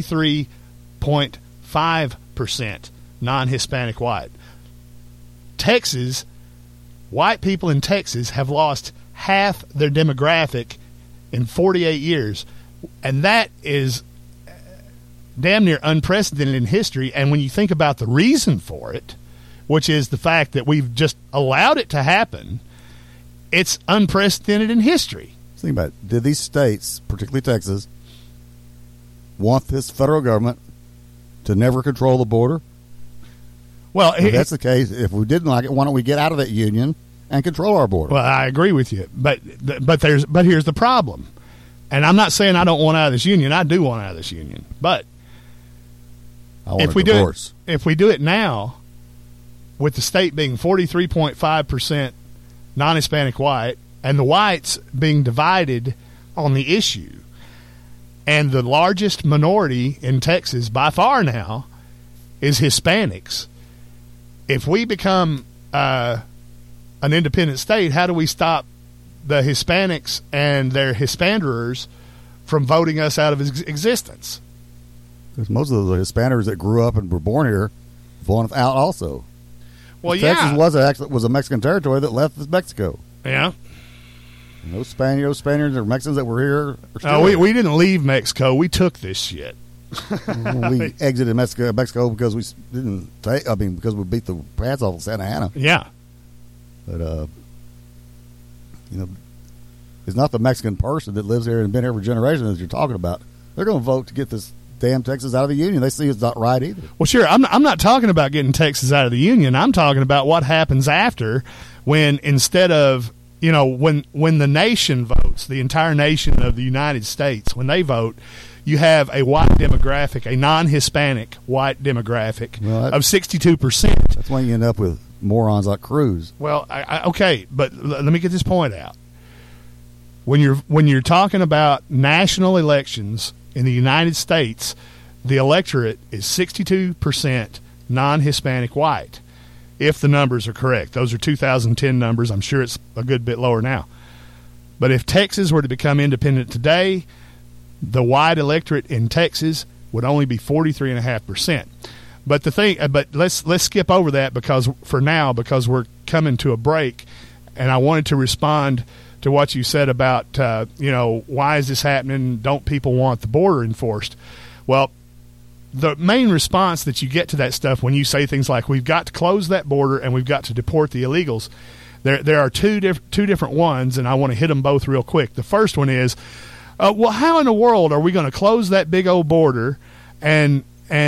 43.5% non-Hispanic white. Texas, white people in Texas have lost half their demographic in 48 years, and that is damn near unprecedented in history. And when you think about the reason for it, which is the fact that we've just allowed it to happen, it's unprecedented in history. Think about it. Did these states, particularly Texas, want this federal government to never control the border? Well, if that's the case, if we didn't like it, why don't we get out of that union and control our border? Well, I agree with you, but here's the problem. And I'm not saying I don't want out of this union. I do want out of this union. But if we do it now, with the state being 43.5% non-Hispanic white, and the whites being divided on the issue, and the largest minority in Texas by far now is Hispanics. If we become an independent state, how do we stop the Hispanics and their Hispanderers from voting us out of existence? Because most of the Hispaners that grew up and were born here voted out also. Well, Texas was a Mexican territory that left Mexico. Yeah. No Spaniards or Mexicans that were here. We didn't leave Mexico. We took this shit. We exited Mexico because we didn't take. I mean, because we beat the pants off of Santa Ana. Yeah. But it's not the Mexican person that lives here and been here for generations that you're talking about. They're going to vote to get this damn Texas out of the union. They see it's not right either. Well, sure. I'm not talking about getting Texas out of the union. I'm talking about what happens after, when instead of when the nation votes, the entire nation of the United States, when they vote, you have a white demographic, a non-Hispanic white demographic of 62%. That's why you end up with morons like Cruz. Well, okay, but let me get this point out. When you're talking about national elections in the United States, the electorate is 62% non-Hispanic white. If the numbers are correct. Those are 2010 numbers. I'm sure it's a good bit lower now. But if Texas were to become independent today, the white electorate in Texas would only be 43.5%. But let's skip over that because we're coming to a break, and I wanted to respond to what you said about why is this happening? Don't people want the border enforced? Well, the main response that you get to that stuff when you say things like we've got to close that border and we've got to deport the illegals, there are two different ones, and I want to hit them both real quick. The first one is, well, how in the world are we going to close that big old border, and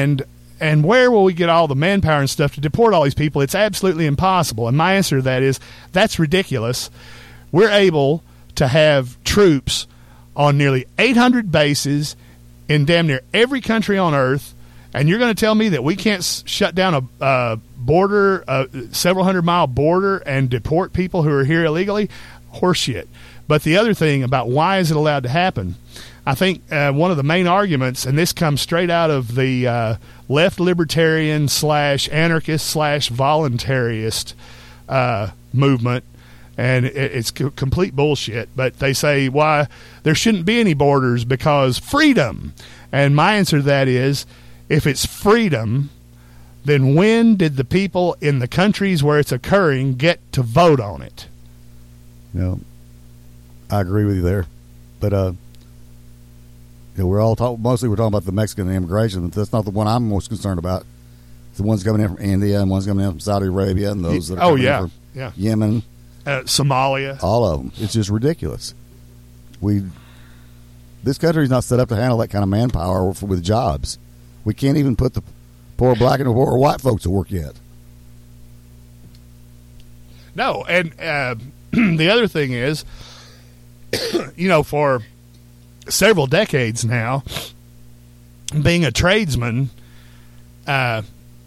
where will we get all the manpower and stuff to deport all these people? It's absolutely impossible. And my answer to that is that's ridiculous. We're able to have troops on nearly 800 bases in damn near every country on earth. And you're going to tell me that we can't shut down a border, several hundred-mile border, and deport people who are here illegally? Horseshit. But the other thing about why is it allowed to happen, I think one of the main arguments, and this comes straight out of the left libertarian / anarchist / voluntarist movement, and it's complete bullshit, but they say why there shouldn't be any borders because freedom. And my answer to that is, if it's freedom, then when did the people in the countries where it's occurring get to vote on it? I agree with you there. But we're talking about the Mexican immigration. That's not the one I'm most concerned about. It's the ones coming in from India and ones coming in from Saudi Arabia and those that are coming in from Yemen. Somalia. All of them. It's just ridiculous. This country's not set up to handle that kind of manpower with jobs. We can't even put the poor black and poor white folks to work yet. No, and the other thing is, for several decades now, being a tradesman, a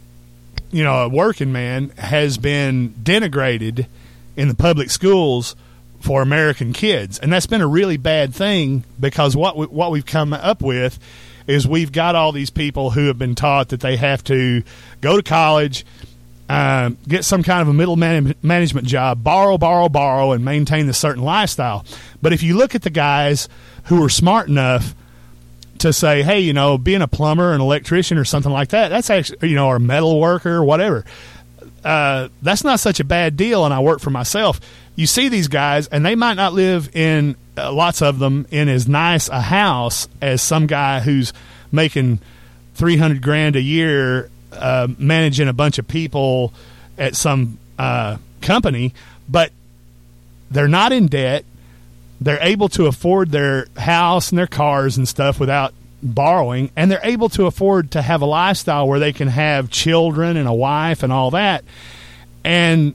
working man has been denigrated in the public schools for American kids, and that's been a really bad thing, because what we've come up with is we've got all these people who have been taught that they have to go to college, get some kind of a middle management job, borrow, and maintain this certain lifestyle. But if you look at the guys who are smart enough to say, hey, being a plumber, an electrician, or something like that, that's actually, or a metal worker, or whatever, that's not such a bad deal, and I work for myself. You see these guys, and they might not live in, lots of them, in as nice a house as some guy who's making $300,000 a year, managing a bunch of people at some company, but they're not in debt. They're able to afford their house and their cars and stuff without borrowing, and they're able to afford to have a lifestyle where they can have children and a wife and all that. And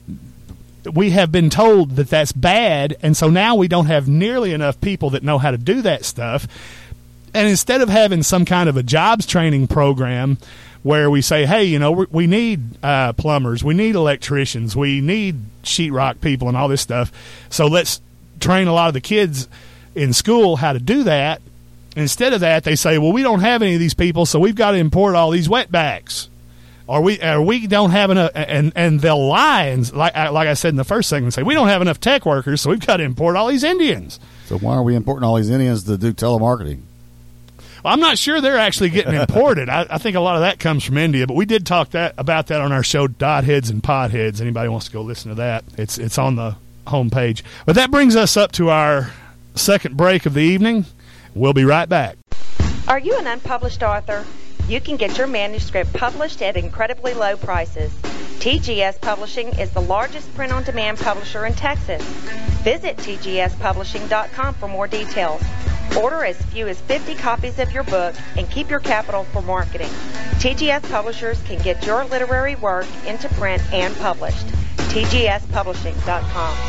we have been told that that's bad, and so now we don't have nearly enough people that know how to do that stuff. And instead of having some kind of a jobs training program where we say, hey, we need plumbers, we need electricians, we need sheetrock people and all this stuff, so let's train a lot of the kids in school how to do that. Instead of that, they say, well, we don't have any of these people, so we've got to import all these wetbacks. Or we don't have enough, and they'll lie, and like I said in the first segment, say we don't have enough tech workers, so we've got to import all these Indians. So why are we importing all these Indians to do telemarketing? Well, I'm not sure they're actually getting imported. I think a lot of that comes from India, but we did talk about that on our show, Dotheads and Potheads. Anybody wants to go listen to that, it's on the homepage. But that brings us up to our second break of the evening. We'll be right back. Are you an unpublished author? You can get your manuscript published at incredibly low prices. TGS Publishing is the largest print-on-demand publisher in Texas. Visit tgspublishing.com for more details. Order as few as 50 copies of your book and keep your capital for marketing. TGS Publishers can get your literary work into print and published. tgspublishing.com.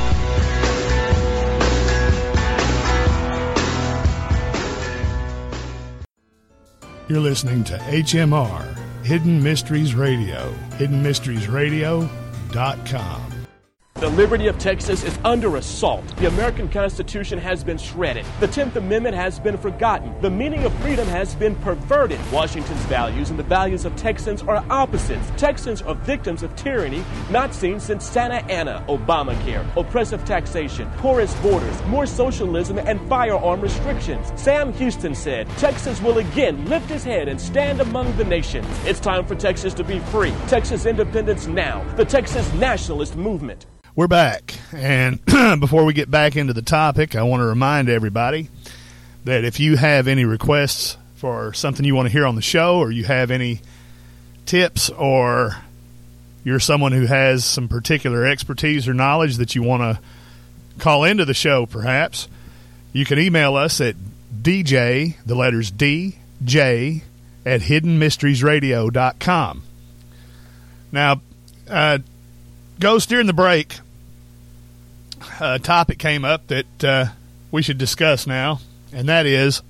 You're listening to HMR, Hidden Mysteries Radio, hiddenmysteriesradio.com. The liberty of Texas is under assault. The American Constitution has been shredded. The 10th Amendment has been forgotten. The meaning of freedom has been perverted. Washington's values and the values of Texans are opposites. Texans are victims of tyranny not seen since Santa Anna, Obamacare, oppressive taxation, porous borders, more socialism, and firearm restrictions. Sam Houston said, Texas will again lift his head and stand among the nations. It's time for Texas to be free. Texas independence now. The Texas nationalist movement. We're back, and before we get back into the topic, I want to remind everybody that if you have any requests for something you want to hear on the show, or you have any tips, or you're someone who has some particular expertise or knowledge that you want to call into the show, perhaps, you can email us at DJ, the letters DJ, at hiddenmysteriesradio.com. Now, Ghost, during the break, a topic came up that we should discuss now, and that is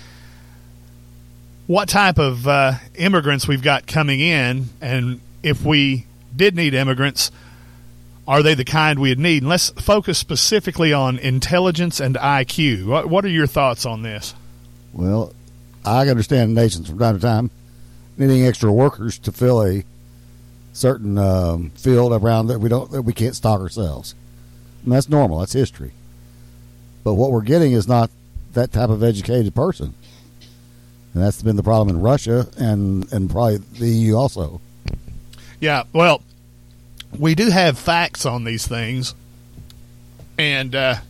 what type of immigrants we've got coming in, and if we did need immigrants, are they the kind we'd need? And let's focus specifically on intelligence and IQ. What are your thoughts on this? Well, I understand nations from time to time needing extra workers to fill a certain field around that we can't stock ourselves, and that's normal. That's history. But what we're getting is not that type of educated person, and that's been the problem in Russia and probably the EU also. Yeah, well, we do have facts on these things, and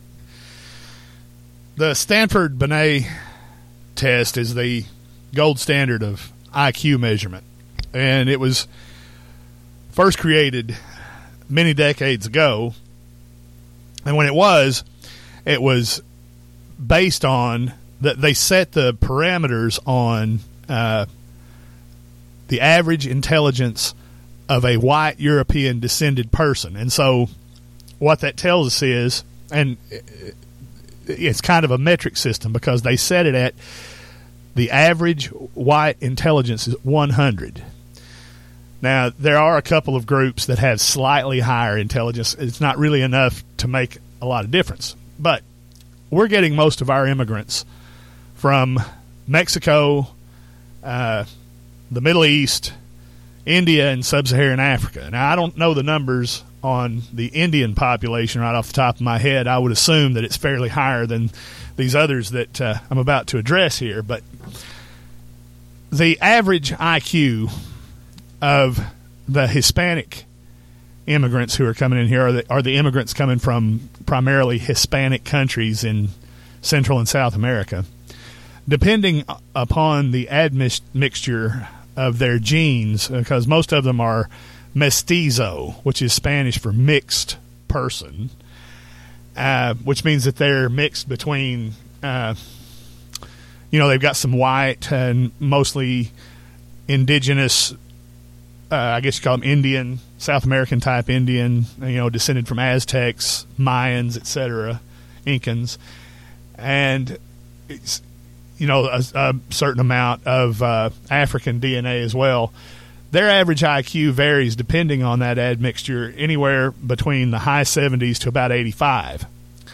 the Stanford-Binet test is the gold standard of IQ measurement, and it was first created many decades ago, and when it was based on that they set the parameters on the average intelligence of a white European descended person. And so what that tells us is, and it's kind of a metric system because they set it at the average white intelligence is 100. Now, there are a couple of groups that have slightly higher intelligence. It's not really enough to make a lot of difference. But we're getting most of our immigrants from Mexico, the Middle East, India, and sub-Saharan Africa. Now, I don't know the numbers on the Indian population right off the top of my head. I would assume that it's fairly higher than these others that I'm about to address here. But the average IQ of the Hispanic immigrants who are coming in here are the immigrants coming from primarily Hispanic countries in Central and South America. Depending upon the admixture of their genes, because most of them are mestizo, which is Spanish for mixed person, which means that they're mixed between, they've got some white and mostly indigenous, I guess you call them Indian, South American type Indian, descended from Aztecs, Mayans, etc., Incans, and it's, a certain amount of African DNA as well. Their average IQ varies depending on that admixture, anywhere between the high 70s to about 85.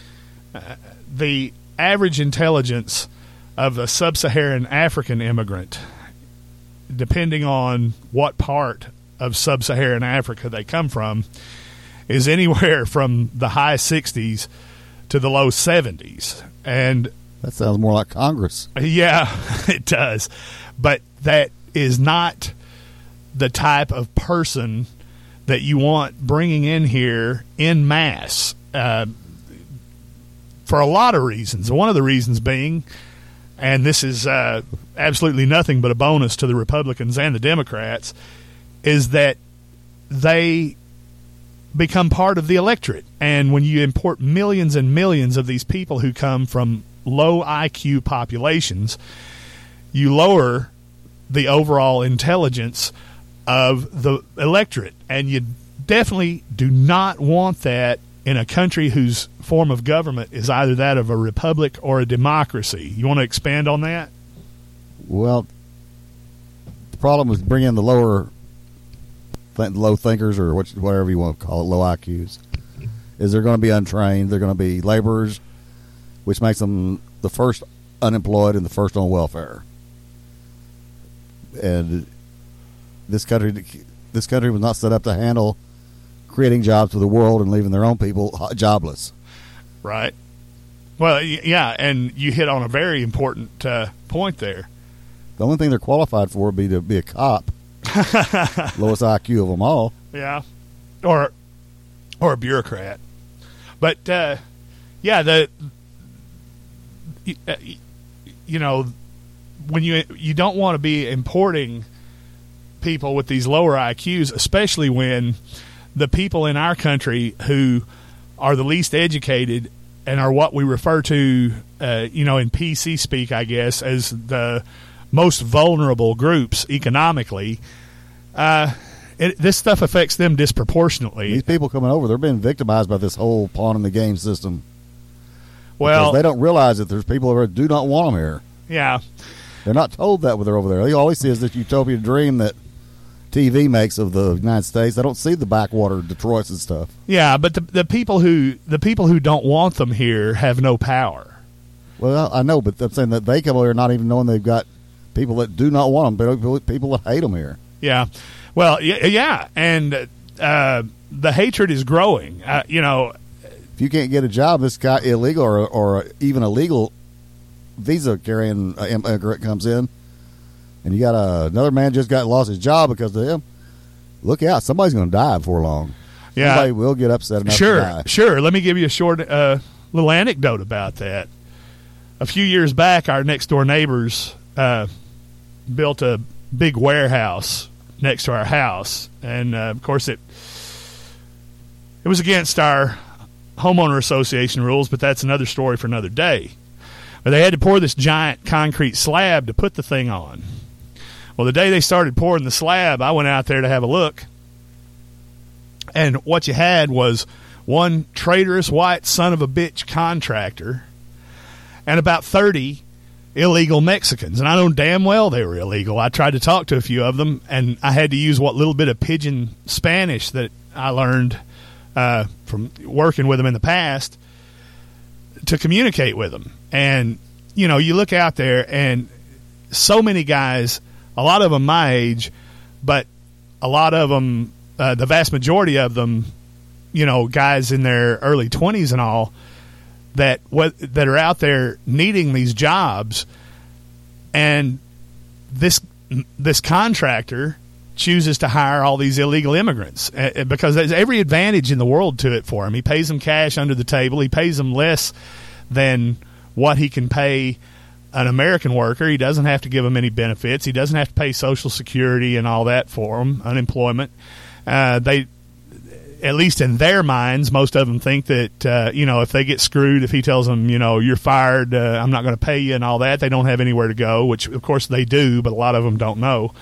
The average intelligence of a sub-Saharan African immigrant, depending on what part of sub-Saharan Africa they come from, is anywhere from the high 60s to the low 70s. And that sounds more like Congress. Yeah, it does. But that is not the type of person that you want bringing in here en masse for a lot of reasons. One of the reasons being, and this is absolutely nothing but a bonus to the Republicans and the Democrats, is that they become part of the electorate. And when you import millions and millions of these people who come from low IQ populations, you lower the overall intelligence of the electorate. And you definitely do not want that in a country whose form of government is either that of a republic or a democracy. You want to expand on that? Well, the problem with bringing the low thinkers, or whatever you want to call it, low IQs, is they're going to be untrained. They're going to be laborers, which makes them the first unemployed and the first on welfare. And this country was not set up to handle creating jobs for the world and leaving their own people jobless. Right. Well, yeah, and you hit on a very important point there. The only thing they're qualified for would be to be a cop. Lowest IQ of them all. Yeah. Or a bureaucrat. But, when you don't want to be importing people with these lower IQs, especially when the people in our country who are the least educated and are what we refer to, in PC speak, I guess, as the most vulnerable groups economically, this stuff affects them disproportionately. These people coming over, they're being victimized by this whole pawn in the game system. Well, because they don't realize that there's people who do not want them here. Yeah. They're not told that when they're over there. They always see is this utopia dream that TV makes of the United States. They don't see the backwater Detroits and stuff. Yeah, but the people who don't want them here have no power. Well, I know, but I'm saying that they come over here not even knowing they've got people that do not want them, but people that hate them here. Yeah. Well, yeah, and the hatred is growing. If you can't get a job, this guy illegal or even a legal visa carrying immigrant comes in, and you got another man just lost his job because of him. Look out! Somebody's going to die before long. Yeah, somebody will get upset enough to die. Sure. Let me give you a short little anecdote about that. A few years back, our next door neighbors built a big warehouse next to our house, and of course it was against our homeowner association rules, but that's another story for another day. But they had to pour this giant concrete slab to put the thing on. Well, the day they started pouring the slab, I went out there to have a look. And what you had was one traitorous white son of a bitch contractor and about 30 illegal Mexicans. And I know damn well they were illegal. I tried to talk to a few of them, and I had to use what little bit of pidgin Spanish that I learned from working with them in the past to communicate with them. And, you know, you look out there and so many guys, a lot of them my age, but a lot of them, the vast majority of them, you know, guys in their early 20s and all, that are out there needing these jobs, and this contractor chooses to hire all these illegal immigrants because there's every advantage in the world to it for him. He pays them cash under the table. He pays them less than what he can pay an American worker. He doesn't have to give them any benefits. He doesn't have to pay Social Security and all that for them, unemployment. They, at least in their minds, most of them think that, you know, if they get screwed, if he tells them, you know, you're fired, I'm not going to pay you and all that, they don't have anywhere to go, which, of course, they do, but a lot of them don't know.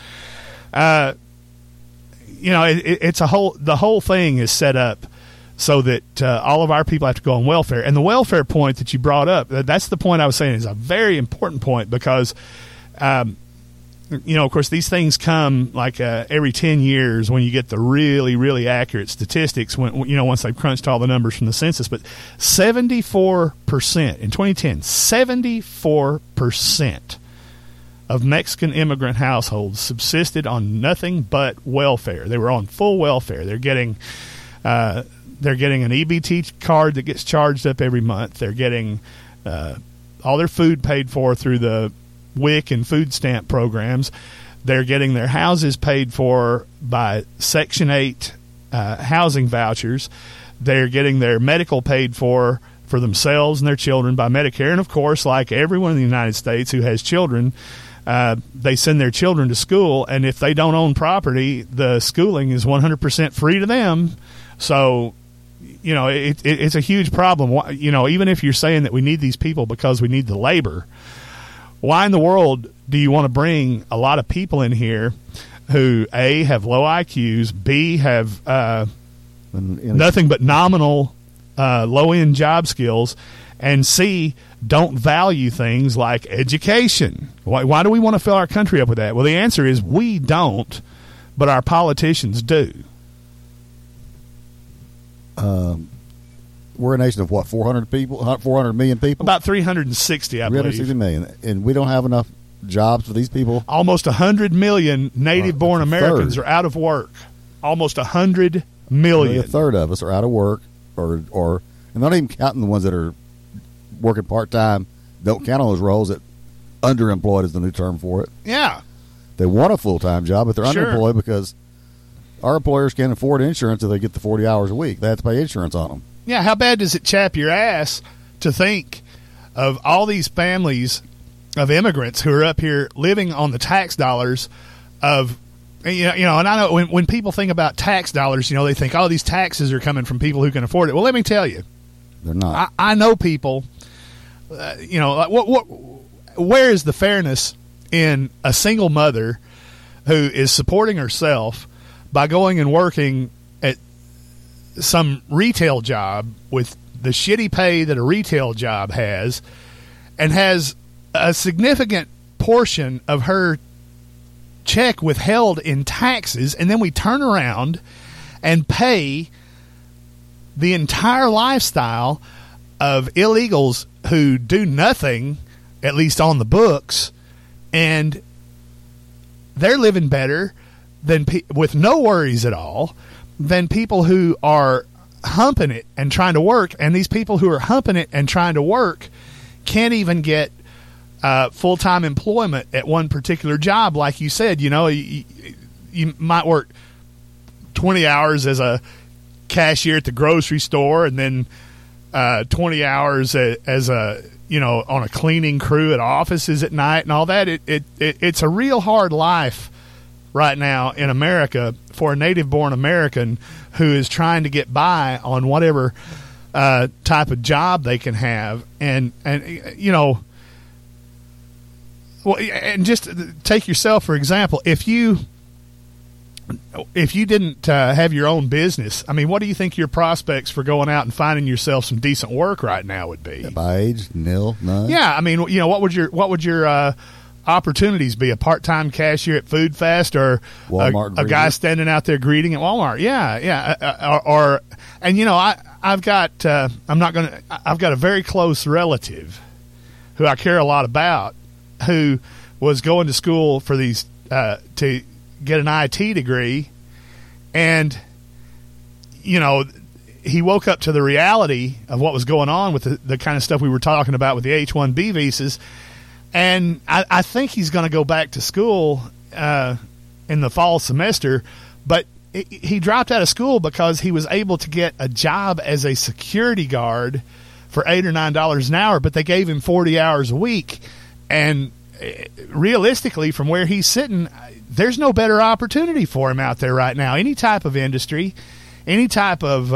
You know, the whole thing is set up so that all of our people have to go on welfare. And the welfare point that you brought up, that's the point I was saying is a very important point because, you know, of course, these things come like every 10 years when you get the really, really accurate statistics, when, you know, once they've crunched all the numbers from the census. But 74% in 2010, 74% of Mexican immigrant households subsisted on nothing but welfare. They were on full welfare. They're getting an EBT card that gets charged up every month. They're getting all their food paid for through the WIC and food stamp programs. They're getting their houses paid for by Section 8 housing vouchers. They're getting their medical paid for themselves and their children by Medicare. And, of course, like everyone in the United States who has children, they send their children to school, and if they don't own property, the schooling is 100% free to them. So, you know, it's a huge problem. You know, even if you're saying that we need these people because we need the labor, why in the world do you want to bring a lot of people in here who, A, have low IQs, B, have nothing but nominal low-end job skills, and C, don't value things like education? Why do we want to fill our country up with that? Well, the answer is we don't, but our politicians do. We're a nation of what, 400 million people? About 360, I believe. 360 million. And we don't have enough jobs for these people? Almost 100 million native-born Americans are out of work. Almost 100 million. Maybe a third of us are out of work, or and not even counting the ones that are working part-time, don't count on those roles. That underemployed is the new term for it. Yeah. They want a full-time job, but they're Sure. underemployed because our employers can't afford insurance if they get the 40 hours a week. They have to pay insurance on them. Yeah, how bad does it chap your ass to think of all these families of immigrants who are up here living on the tax dollars of, you know, and I know when people think about tax dollars, you know, they think, oh, these taxes are coming from people who can afford it. Well, let me tell you, They're not. I know people, you know, like where is the fairness in a single mother who is supporting herself by going and working at some retail job with the shitty pay that a retail job has, and has a significant portion of her check withheld in taxes, and then we turn around and pay the entire lifestyle of illegals who do nothing, at least on the books, and they're living better than with no worries at all than people who are humping it and trying to work. And these people who are humping it and trying to work can't even get full-time employment at one particular job. Like you said, you know, you might work 20 hours as a cashier at the grocery store, and then 20 hours as a, you know, on a cleaning crew at offices at night and all that. It's a real hard life right now in America for a native-born American who is trying to get by on whatever type of job they can have. And you know, Well, and just take yourself for example. If you didn't have your own business, I mean, what do you think your prospects for going out and finding yourself some decent work right now would be? By age, nil, none. Yeah, I mean, what would your opportunities be? A part-time cashier at Food Fest, or Walmart a guy standing out there greeting at Walmart? Yeah. I've got a very close relative who I care a lot about, who was going to school for these to get an IT degree, and he woke up to the reality of what was going on with the kind of stuff we were talking about with the H-1B visas, and I think he's going to go back to school in the fall semester, but he dropped out of school because he was able to get a job as a security guard for $8 or $9 an hour, but they gave him 40 hours a week. And realistically, from where he's sitting, there's no better opportunity for him out there right now. Any type of industry, any type of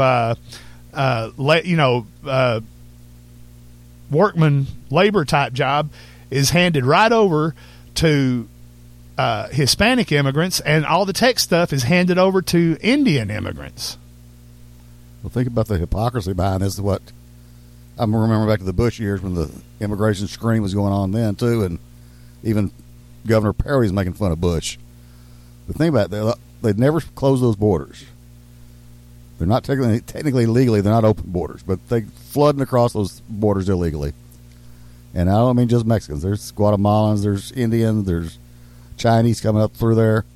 workman labor type job is handed right over to Hispanic immigrants, and all the tech stuff is handed over to Indian immigrants. Well, think about the hypocrisy behind this. What I remember back to the Bush years when the immigration screen was going on then too, and even Governor Perry was making fun of Bush. But think about it, they'd never closed those borders. They're not technically legally, they're not open borders, but they flooding across those borders illegally. And I don't mean just Mexicans. There's Guatemalans, there's Indians, there's Chinese coming up through there,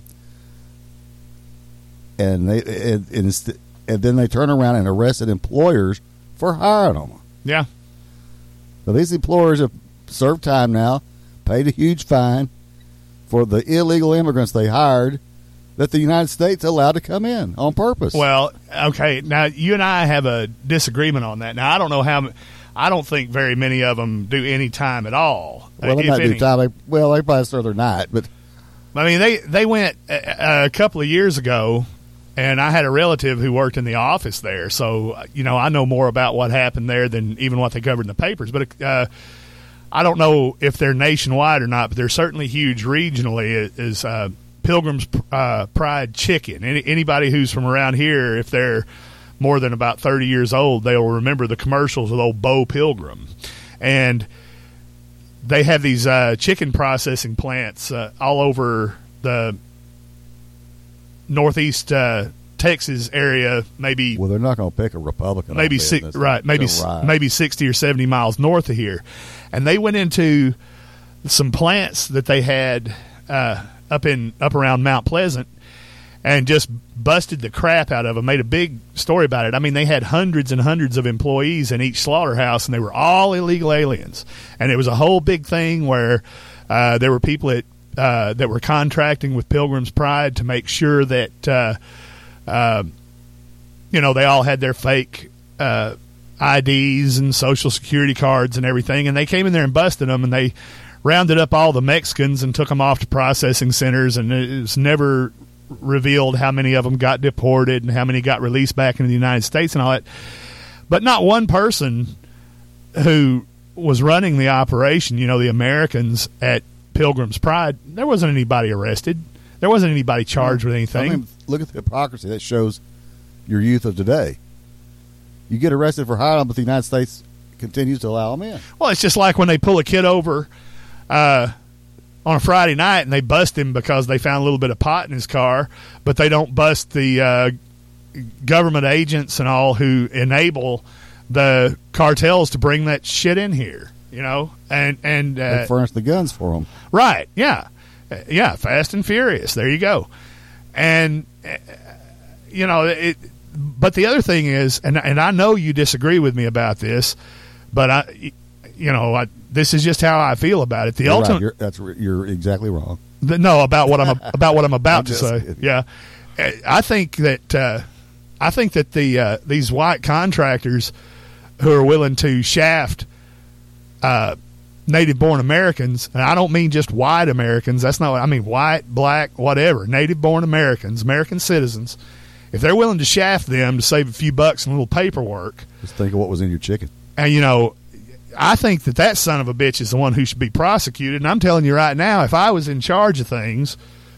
and then they turn around and arrested employers for hiring them. Yeah. So these employers have served time now, paid a huge fine for the illegal immigrants they hired that the United States allowed to come in on purpose. Well, okay, now you and I have a disagreement on that. Now, I don't think very many of them do any time at all. Well, they might do time. They probably serve their night, but I mean, they went a couple of years ago, and I had a relative who worked in the office there, so I know more about what happened there than even what they covered in the papers. But I don't know if they're nationwide or not, but they're certainly huge regionally. Is Pilgrim's Pride Chicken? Anybody who's from around here, if they're more than about 30 years old, they'll remember the commercials with old Bo Pilgrim, and they have these chicken processing plants all over the northeast Texas area. Maybe they're not going to pick a Republican. Maybe 60 or 70 miles north of here, and they went into some plants that they had up around Mount Pleasant, and just busted the crap out of them, made a big story about it. I mean, they had hundreds and hundreds of employees in each slaughterhouse, and they were all illegal aliens. And it was a whole big thing where there were people that were contracting with Pilgrim's Pride to make sure that, they all had their fake IDs and Social Security cards and everything. And they came in there and busted them, and they rounded up all the Mexicans and took them off to processing centers, and it was never revealed how many of them got deported and how many got released back into the United States and all that. But not one person who was running the operation, the Americans at Pilgrim's Pride, there wasn't anybody arrested. There wasn't anybody charged with anything. I mean, look at the hypocrisy. That shows your youth of today. You get arrested for hiring them, but the United States continues to allow them in. Well, it's just like when they pull a kid over on a Friday night and they bust him because they found a little bit of pot in his car, but they don't bust the government agents and all who enable the cartels to bring that shit in here, and they furnish the guns for them. Right. Yeah. Fast and Furious. There you go. And, but the other thing is, and I know you disagree with me about this, but this is just how I feel about it. You're exactly wrong. About what I'm about to say. Kidding. Yeah, I think that these white contractors who are willing to shaft native-born Americans, and I don't mean just white Americans. That's not what I mean. White, black, whatever. Native-born Americans, American citizens. If they're willing to shaft them to save a few bucks and a little paperwork, just think of what was in your chicken. And I think that son of a bitch is the one who should be prosecuted. And I'm telling you right now, if I was in charge of things,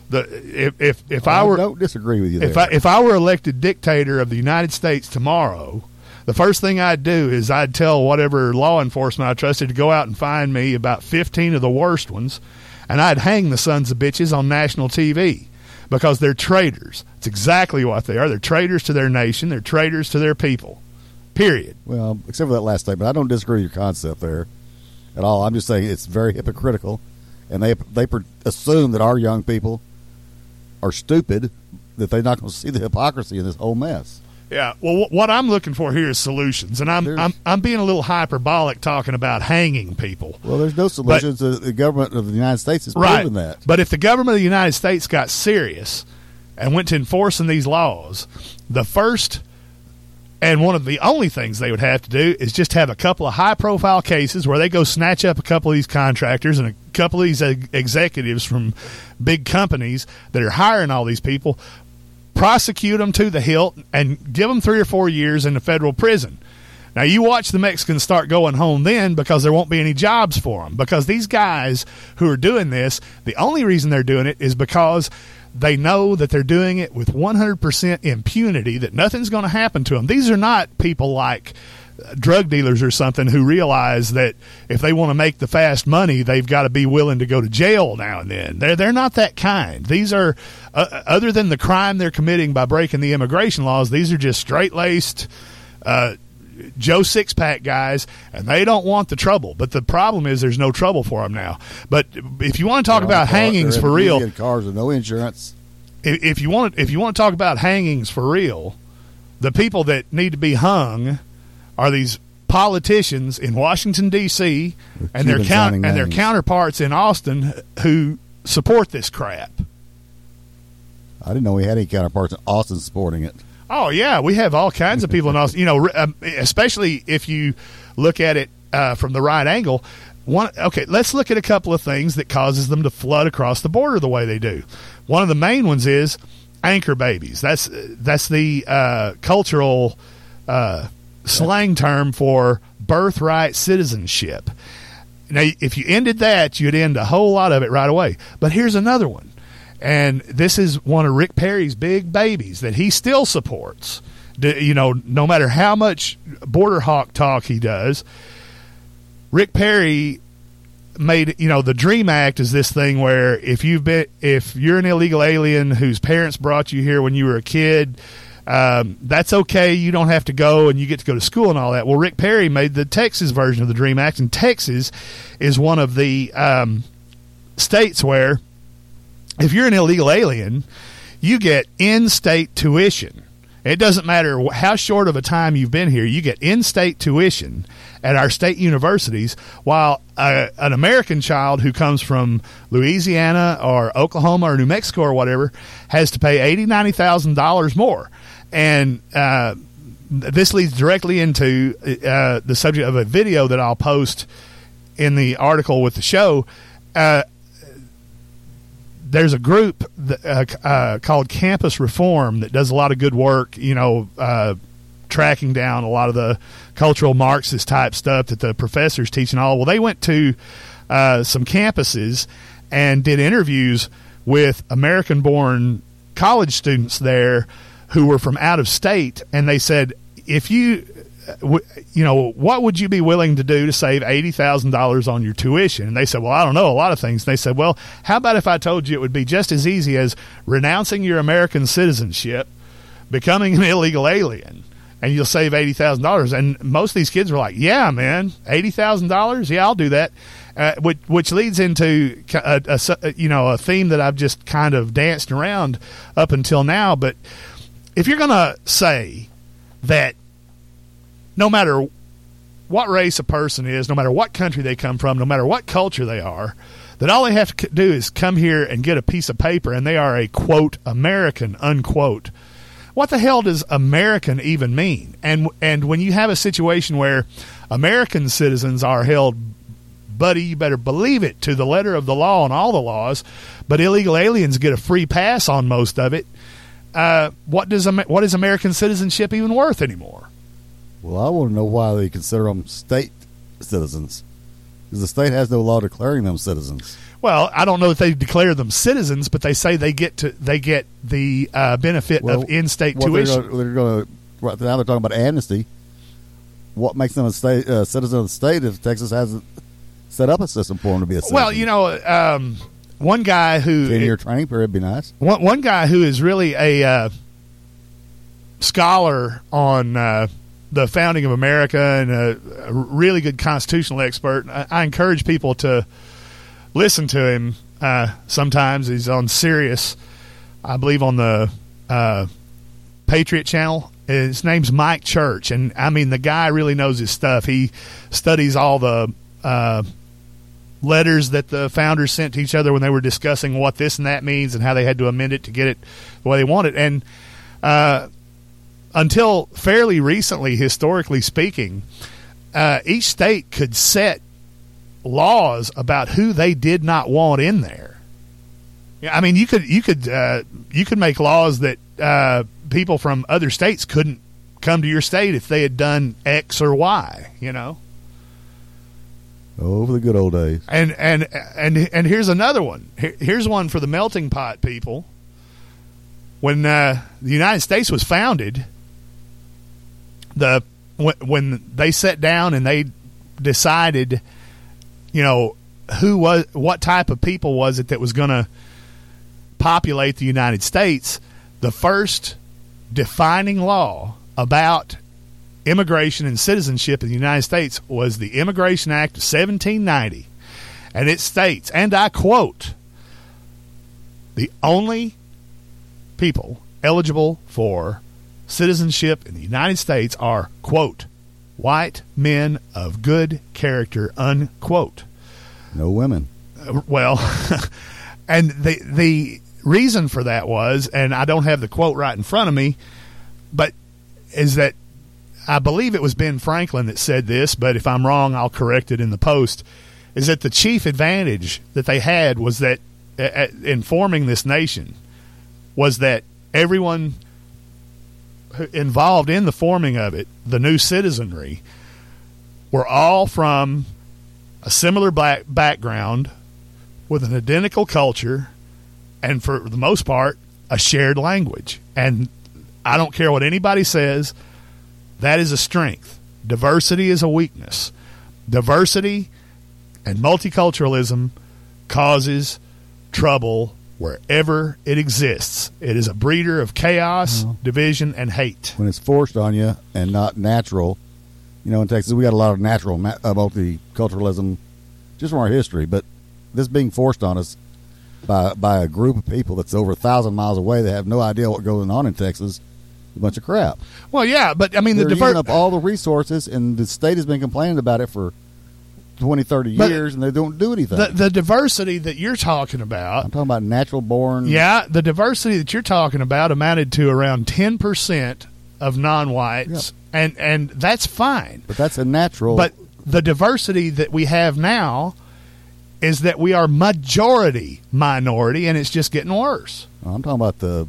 if I were, don't disagree with you there. If I were elected dictator of the United States tomorrow, the first thing I'd do is I'd tell whatever law enforcement I trusted to go out and find me about 15 of the worst ones, and I'd hang the sons of bitches on national TV because they're traitors. It's exactly what they are. They're traitors to their nation. They're traitors to their people. Period. Well, except for that last statement, I don't disagree with your concept there at all. I'm just saying it's very hypocritical, and they assume that our young people are stupid, that they're not going to see the hypocrisy in this whole mess. Yeah. Well, what I'm looking for here is solutions, and I'm being a little hyperbolic talking about hanging people. Well, there's no solutions. The government of the United States has proven that. But if the government of the United States got serious and went to enforcing these laws, the first and one of the only things they would have to do is just have a couple of high-profile cases where they go snatch up a couple of these contractors and a couple of these executives from big companies that are hiring all these people, prosecute them to the hilt, and give them 3 or 4 years in the federal prison. Now, you watch the Mexicans start going home then, because there won't be any jobs for them. Because these guys who are doing this, the only reason they're doing it is because they know that they're doing it with 100% impunity, that nothing's going to happen to them. These are not people like drug dealers or something who realize that if they want to make the fast money, they've got to be willing to go to jail now and then. They're not that kind. These are, other than the crime they're committing by breaking the immigration laws, these are just straight-laced Joe Six-Pack guys, and they don't want the trouble. But the problem is there's no trouble for them now. But if you want to talk about hangings for real, cars with no insurance. If you want to talk about hangings for real, the people that need to be hung are these politicians in Washington, D.C., and their counterparts in Austin who support this crap. I didn't know we had any counterparts in Austin supporting it. Oh, yeah, we have all kinds of people in Austin, especially if you look at it from the right angle. Okay, let's look at a couple of things that causes them to flood across the border the way they do. One of the main ones is anchor babies. That's the cultural slang term for birthright citizenship. Now, if you ended that, you'd end a whole lot of it right away. But here's another one. And this is one of Rick Perry's big babies that he still supports. No matter how much border hawk talk he does, Rick Perry made, the DREAM Act is this thing where if you're an illegal alien whose parents brought you here when you were a kid, that's okay. You don't have to go, and you get to go to school and all that. Well, Rick Perry made the Texas version of the DREAM Act, and Texas is one of the states where if you're an illegal alien, you get in-state tuition. It doesn't matter how short of a time you've been here. You get in-state tuition at our state universities, while an American child who comes from Louisiana or Oklahoma or New Mexico or whatever has to pay $80,000, $90,000 more. And this leads directly into the subject of a video that I'll post in the article with the show. There's a group called Campus Reform that does a lot of good work, tracking down a lot of the cultural Marxist type stuff that the professors teach and all. Well, they went to some campuses and did interviews with American-born college students there who were from out of state, and they said, what would you be willing to do to save $80,000 on your tuition? And they said, well, I don't know, a lot of things. And they said, well, how about if I told you it would be just as easy as renouncing your American citizenship, becoming an illegal alien, and you'll save $80,000. And most of these kids were like, yeah, man, $80,000? Yeah, I'll do that. Which leads into a theme that I've just kind of danced around up until now. But if you're going to say that no matter what race a person is, no matter what country they come from, no matter what culture they are, that all they have to do is come here and get a piece of paper and they are a, quote, American, unquote. What the hell does American even mean? And when you have a situation where American citizens are held, buddy, you better believe it, to the letter of the law and all the laws, but illegal aliens get a free pass on most of it, what is American citizenship even worth anymore? Well, I want to know why they consider them state citizens, because the state has no law declaring them citizens. Well, I don't know if they declare them citizens, but they say they get the benefit of in-state tuition. They're going to right now. They're talking about amnesty. What makes them a citizen of the state if Texas hasn't set up a system for them to be a citizen? Well, you know, one guy who 10-year training period would be nice. One guy who is really a scholar on the founding of America and a really good constitutional expert. I encourage people to listen to him sometimes. He's on Sirius, I believe, on the Patriot Channel. His name's Mike Church, and I mean, the guy really knows his stuff. He studies all the letters that the founders sent to each other when they were discussing what this and that means and how they had to amend it to get it the way they want it. And until fairly recently, historically speaking, each state could set laws about who they did not want in there. Yeah, I mean, you could make laws that people from other states couldn't come to your state if they had done X or Y. You know. Over the good old days. And here's another one. Here's one for the melting pot people. When the United States was founded, when they sat down and they decided, you know, what type of people was it that was going to populate the United States, the first defining law about immigration and citizenship in the United States was the Immigration Act of 1790. And it states, and I quote, "The only people eligible for citizenship in the United States are," quote, "white men of good character," unquote. No women. Well, and the reason for that was, and I don't have the quote right in front of me, but is that I believe it was Ben Franklin that said this, but if I'm wrong, I'll correct it in the post, is that the chief advantage that they had was that in forming this nation was that everyone involved in the forming of it, the new citizenry, were all from a similar black background with an identical culture and, for the most part, a shared language. And I don't care what anybody says, that is a strength. Diversity is a weakness. Diversity and multiculturalism causes trouble wherever it exists. It is a breeder of chaos, division, and hate. When it's forced on you and not natural. You know, in Texas, we got a lot of natural multiculturalism just from our history, but this being forced on us by a group of people that's over 1,000 miles away that have no idea what's going on in Texas, is a bunch of crap. Well, yeah, but I mean, they're using up all the resources, and the state has been complaining about it for 20, 30 years, and they don't do anything. The diversity that you're talking about, I'm talking about natural born. Yeah, the diversity that you're talking about amounted to around 10% of non-whites, and that's fine. But that's a natural. But the diversity that we have now is that we are majority minority, and it's just getting worse. I'm talking about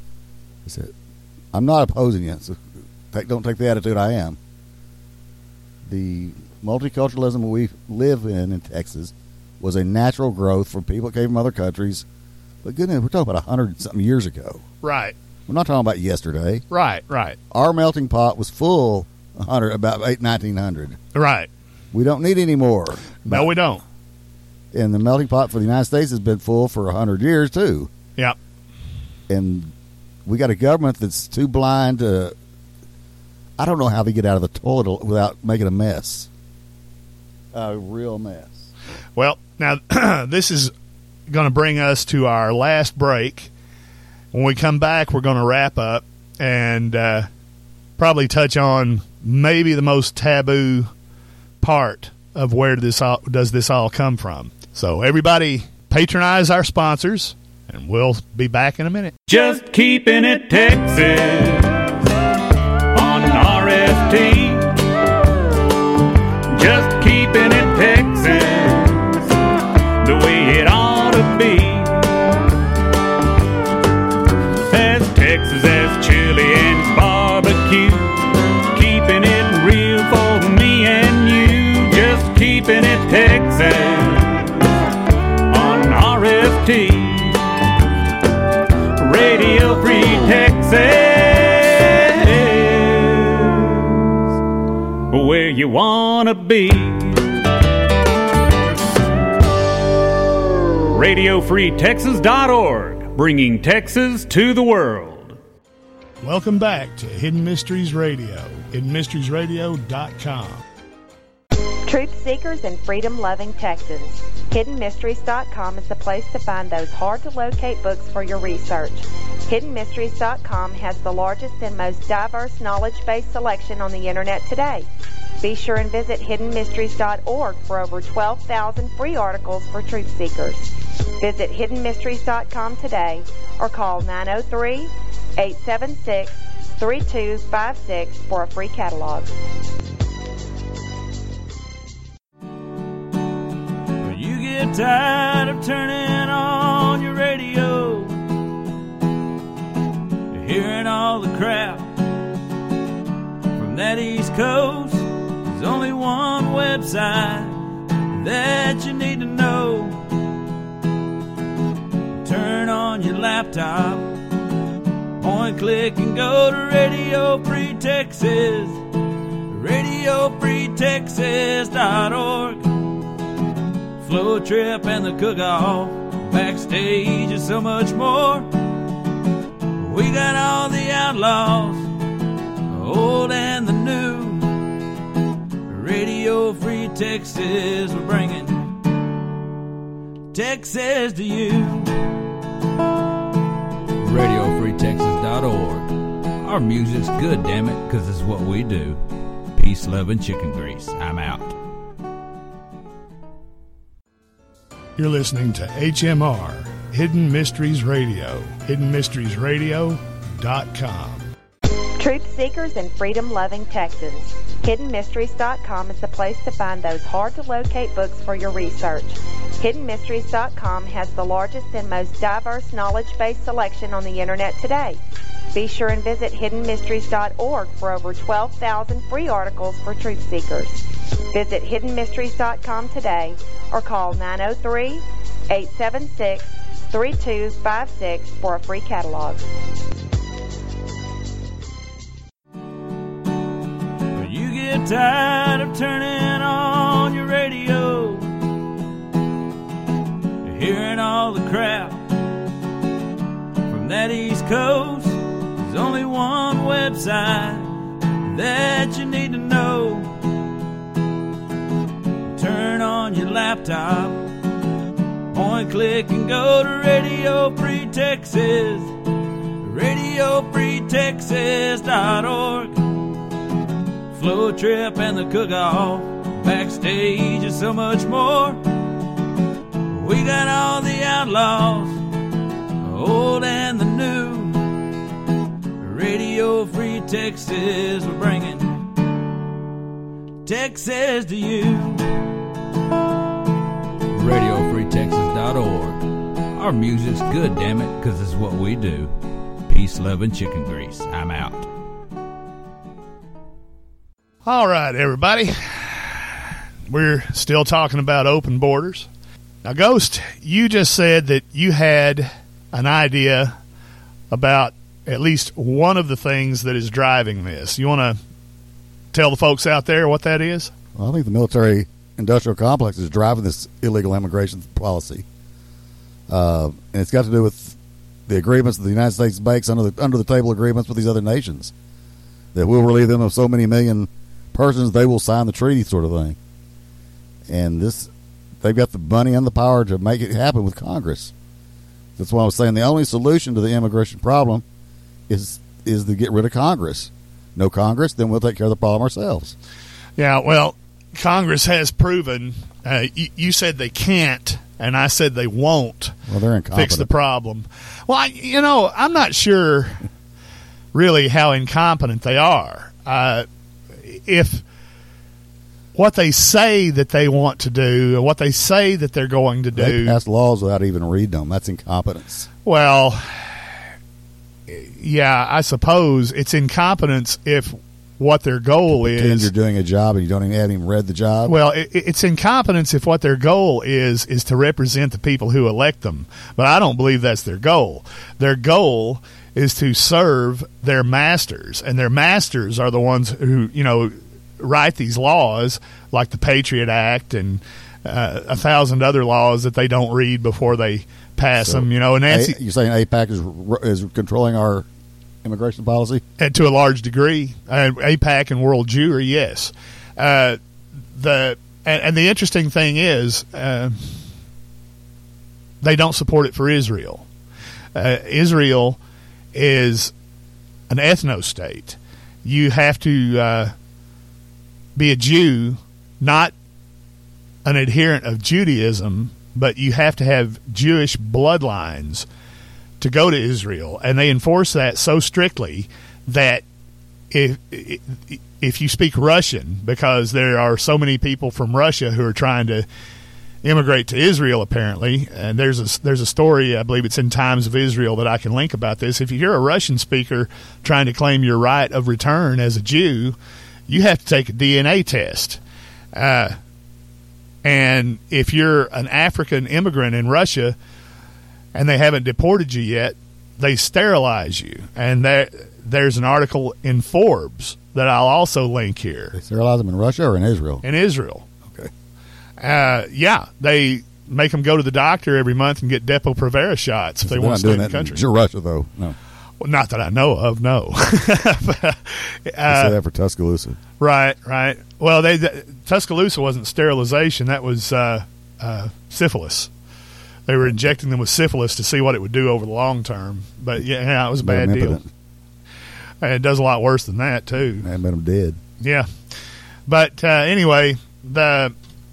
I'm not opposing it. So don't take the attitude I am. The multiculturalism we live in Texas was a natural growth for people that came from other countries. But goodness, we're talking about 100-something years ago. Right. We're not talking about yesterday. Right. Our melting pot was full about 1900. Right. We don't need any more. No, we don't. And the melting pot for the United States has been full for 100 years, too. Yep. And we got a government that's too blind to... I don't know how they get out of the toilet without making a mess. A real mess. Well, now, this is going to bring us to our last break. When we come back, we're going to wrap up and probably touch on maybe the most taboo part of where does this all come from. So everybody patronize our sponsors, and we'll be back in a minute. Just keeping it Texas on RFT. Just keeping it Texas the way it ought to be. As Texas as chili and barbecue, keeping it real for me and you. Just where you wanna be. RadioFreeTexas.org, bringing Texas to the world. Welcome back to Hidden Mysteries Radio, hiddenmysteriesradio.com. Truth seekers and freedom-loving Texans, HiddenMysteries.com is the place to find those hard-to-locate books for your research. HiddenMysteries.com has the largest and most diverse knowledge-based selection on the Internet today. Be sure and visit HiddenMysteries.org for over 12,000 free articles for truth seekers. Visit HiddenMysteries.com today or call 903-876-3256 for a free catalog. You get tired of turning on your radio, hearing all the crap from that East Coast. There's only one website that you need to know. Turn on your laptop, point, click, and go to Radio Free Texas, RadioFreeTexas.org. Flow trip and the cook-off, backstage and so much more. We got all the outlaws, old and the new. Radio Free Texas, we're bringing Texas to you. RadioFreeTexas.org. Our music's good, damn it, because it's what we do. Peace, love, and chicken grease. I'm out. You're listening to HMR, Hidden Mysteries Radio, hiddenmysteriesradio.com. Truth seekers and freedom-loving Texans, HiddenMysteries.com is the place to find those hard-to-locate books for your research. HiddenMysteries.com has the largest and most diverse knowledge-based selection on the Internet today. Be sure and visit HiddenMysteries.org for over 12,000 free articles for truth seekers. Visit HiddenMysteries.com today or call 903-876-3256 for a free catalog. You get tired of turning on your radio, hearing all the crap from that East Coast. There's only one website that you need to know. Turn on your laptop, point, click, and go to Radio Free Texas, RadioFreeTexas.org. Flow trip and the cook-off, backstage and so much more. We got all the outlaws, old and the new. Radio Free Texas, we're bringing Texas to you. RadioFreeTexas.org. Our music's good, damn it, because it's what we do. Peace, love, and chicken grease. I'm out. All right, everybody. We're still talking about open borders. Now, Ghost, you just said that you had an idea about at least one of the things that is driving this. You want to tell the folks out there what that is? Well, I think the military-industrial complex is driving this illegal immigration policy. And it's got to do with the agreements that the United States makes under the table agreements with these other nations. That we'll relieve them of so many million persons, they will sign the treaty, sort of thing. And they've got the money and the power to make it happen with Congress. That's why I was saying the only solution to the immigration problem is to get rid of Congress. No Congress, then we'll take care of the problem ourselves. Yeah, well, Congress has proven, you said they can't, and I said they won't they're incompetent. Fix the problem. Well, I'm not sure really how incompetent they are. If what they say that they want to do, or what they say that they're going to do, they pass laws without even reading them. That's incompetence. Well, yeah, I suppose it's incompetence if what their goal Pretend is. You're doing a job and you haven't even read the job. Well, it's incompetence if what their goal is to represent the people who elect them. But I don't believe that's their goal. Their goal is to serve their masters, and their masters are the ones who, write these laws like the Patriot Act and 1,000 other laws that they don't read before they pass them. You know, and Nancy, you're saying AIPAC is controlling our immigration policy? And to a large degree, AIPAC and World Jewry, yes. And the interesting thing is, they don't support it for Israel. Israel is an ethno-state. You have to be a Jew, not an adherent of Judaism, but you have to have Jewish bloodlines to go to Israel, and they enforce that so strictly that if you speak Russian, because there are so many people from Russia who are trying to immigrate to Israel, apparently, and there's a story, I believe it's in Times of Israel, that I can link about this. If you're a Russian speaker trying to claim your right of return as a Jew, you have to take a DNA test. And if you're an African immigrant in Russia and they haven't deported you yet, they sterilize you. And there's an article in Forbes that I'll also link here. They sterilize them in Russia or in Israel? In Israel. Okay. Yeah, they make them go to the doctor every month and get Depo-Provera shots if they want to stay in the country. In Russia, though, no. Well, not that I know of, no. They say that for Tuscaloosa. Right. Well, Tuscaloosa wasn't sterilization. That was syphilis. They were injecting them with syphilis to see what it would do over the long term. But, yeah, it was a bad deal. And it does a lot worse than that, too. And made them dead. Yeah. But, anyway, what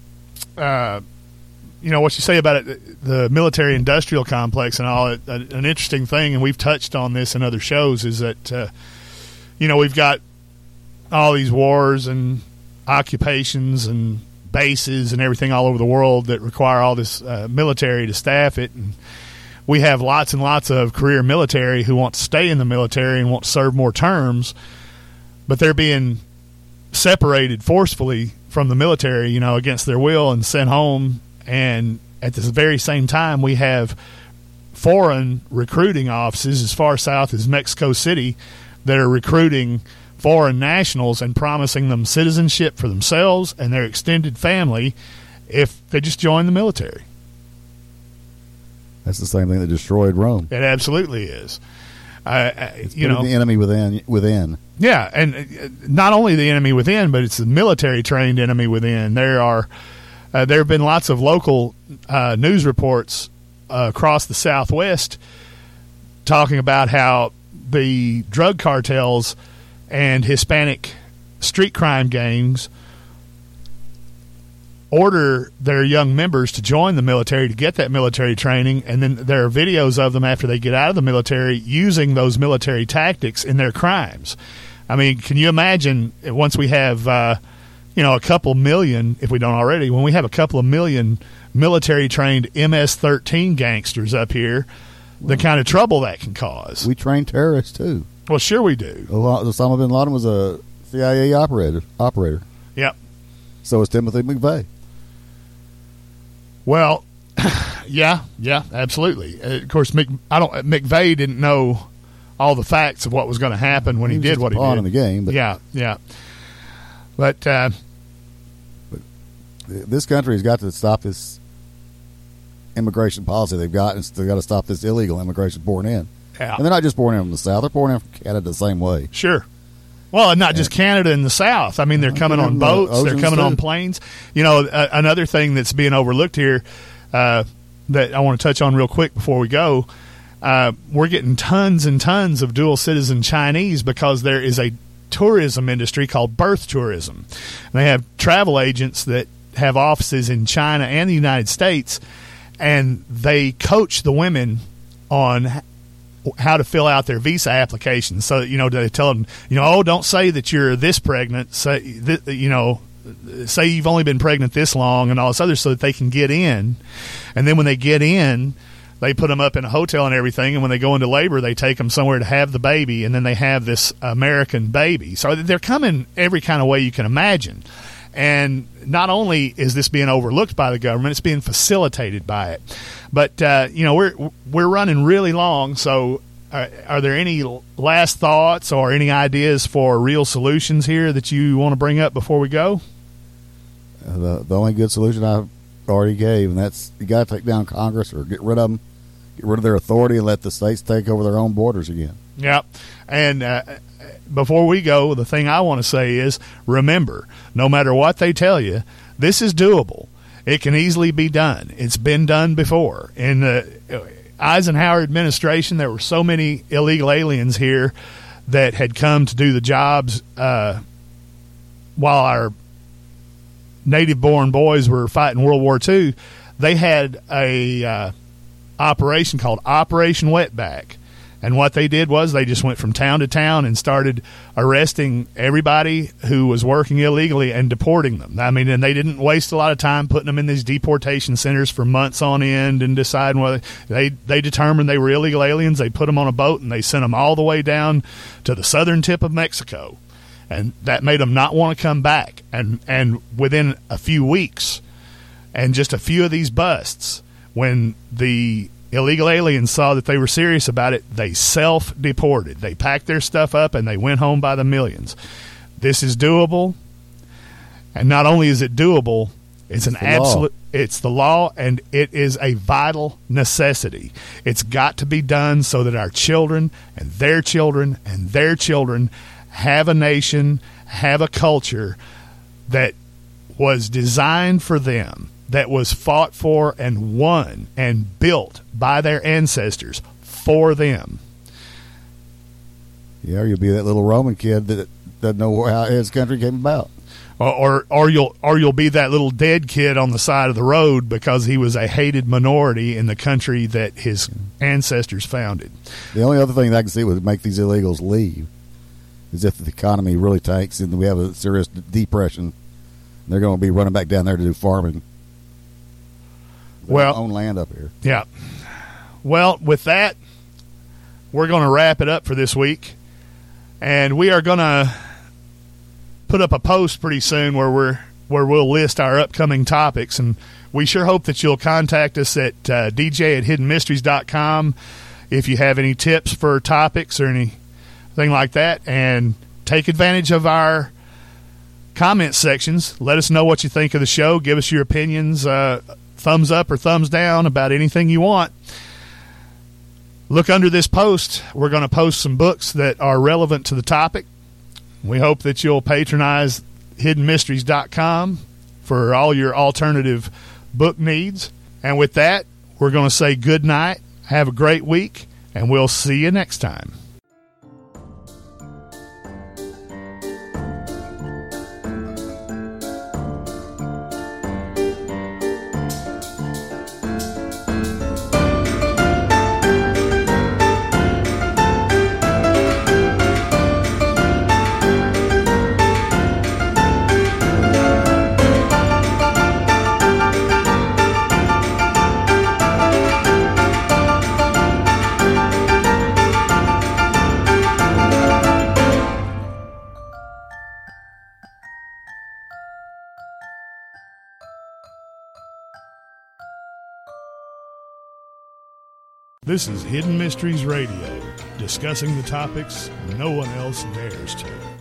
you say about it, the military-industrial complex and all, an interesting thing, and we've touched on this in other shows, is that, we've got all these wars and occupations and bases and everything all over the world that require all this military to staff it. And we have lots and lots of career military who want to stay in the military and want to serve more terms, but they're being separated forcefully from the military, against their will and sent home. And at this very same time, we have foreign recruiting offices as far south as Mexico City that are recruiting foreign nationals and promising them citizenship for themselves and their extended family if they just join the military. That's the same thing that destroyed Rome. It absolutely is. It's the enemy within. Yeah, and not only the enemy within, but it's the military-trained enemy within. There have been lots of local news reports across the Southwest talking about how the drug cartels and Hispanic street crime gangs order their young members to join the military to get that military training, and then there are videos of them after they get out of the military using those military tactics in their crimes. I mean, can you imagine once we have a couple million, if we don't already, when we have a couple of million military-trained MS-13 gangsters up here, the kind of trouble that can cause. We train terrorists, too. Well, sure we do. Osama bin Laden was a CIA operator. Yep. So is Timothy McVeigh. Well, yeah, absolutely. Of course, McVeigh didn't know all the facts of what was going to happen when he did what he did. In the game, but yeah. But this country has got to stop this immigration policy they've got, and they've got to stop this illegal immigration pouring in. Yeah. And they're not just pouring in from the South; they're pouring in from Canada the same way. Sure. Well, and not just Canada and the South. I mean, they're coming on boats. They're coming on planes. Another thing that's being overlooked here that I want to touch on real quick before we go, we're getting tons and tons of dual citizen Chinese because there is a tourism industry called birth tourism. And they have travel agents that have offices in China and the United States, and they coach the women on how to fill out their visa applications. So, they tell them, don't say that you're this pregnant. Say, say you've only been pregnant this long and all this other, so that they can get in. And then when they get in, they put them up in a hotel and everything. And when they go into labor, they take them somewhere to have the baby. And then they have this American baby. So they're coming every kind of way you can imagine. And not only is this being overlooked by the government, it's being facilitated by it. But we're running really long, so are there any last thoughts or any ideas for real solutions here that you want to bring up before we go? The only good solution I already gave, and that's you got to take down Congress or get rid of them, get rid of their authority, and let the states take over their own borders again. Yep. And before we go, the thing I want to say is, remember, no matter what they tell you, this is doable. It can easily be done. It's been done before. In the Eisenhower administration, there were so many illegal aliens here that had come to do the jobs while our native-born boys were fighting World War II. They had a operation called Operation Wetback. And what they did was they just went from town to town and started arresting everybody who was working illegally and deporting them. I mean, and they didn't waste a lot of time putting them in these deportation centers for months on end and deciding whether they determined they were illegal aliens. They put them on a boat and they sent them all the way down to the southern tip of Mexico. And that made them not want to come back. And within a few weeks and just a few of these busts, when the illegal aliens saw that they were serious about it, they self-deported. They packed their stuff up and they went home by the millions. This is doable. And not only is it doable, it's an absolute, it's the law, and it is a vital necessity. It's got to be done so that our children and their children and their children have a nation, have a culture that was designed for them, that was fought for and won and built by their ancestors for them. Yeah, or you'll be that little Roman kid that doesn't know how his country came about. Or you'll be that little dead kid on the side of the road because he was a hated minority in the country that his ancestors founded. The only other thing that I can see would make these illegals leave is if the economy really tanks and we have a serious depression. They're going to be running back down there to do farming. Well, own land up here. Yeah. Well, with that, we're going to wrap it up for this week, and we are going to put up a post pretty soon where we'll list our upcoming topics, and we sure hope that you'll contact us at dj@hiddenmysteries.com if you have any tips for topics or anything like that, and take advantage of our comment sections. Let us know what you think of the show. Give us your opinions, thumbs up or thumbs down about anything you want. Look under this post. We're going to post some books that are relevant to the topic. We hope that you'll patronize hiddenmysteries.com for all your alternative book needs. And with that, we're going to say good night. Have a great week, and we'll see you next time. This is Hidden Mysteries Radio, discussing the topics no one else dares to.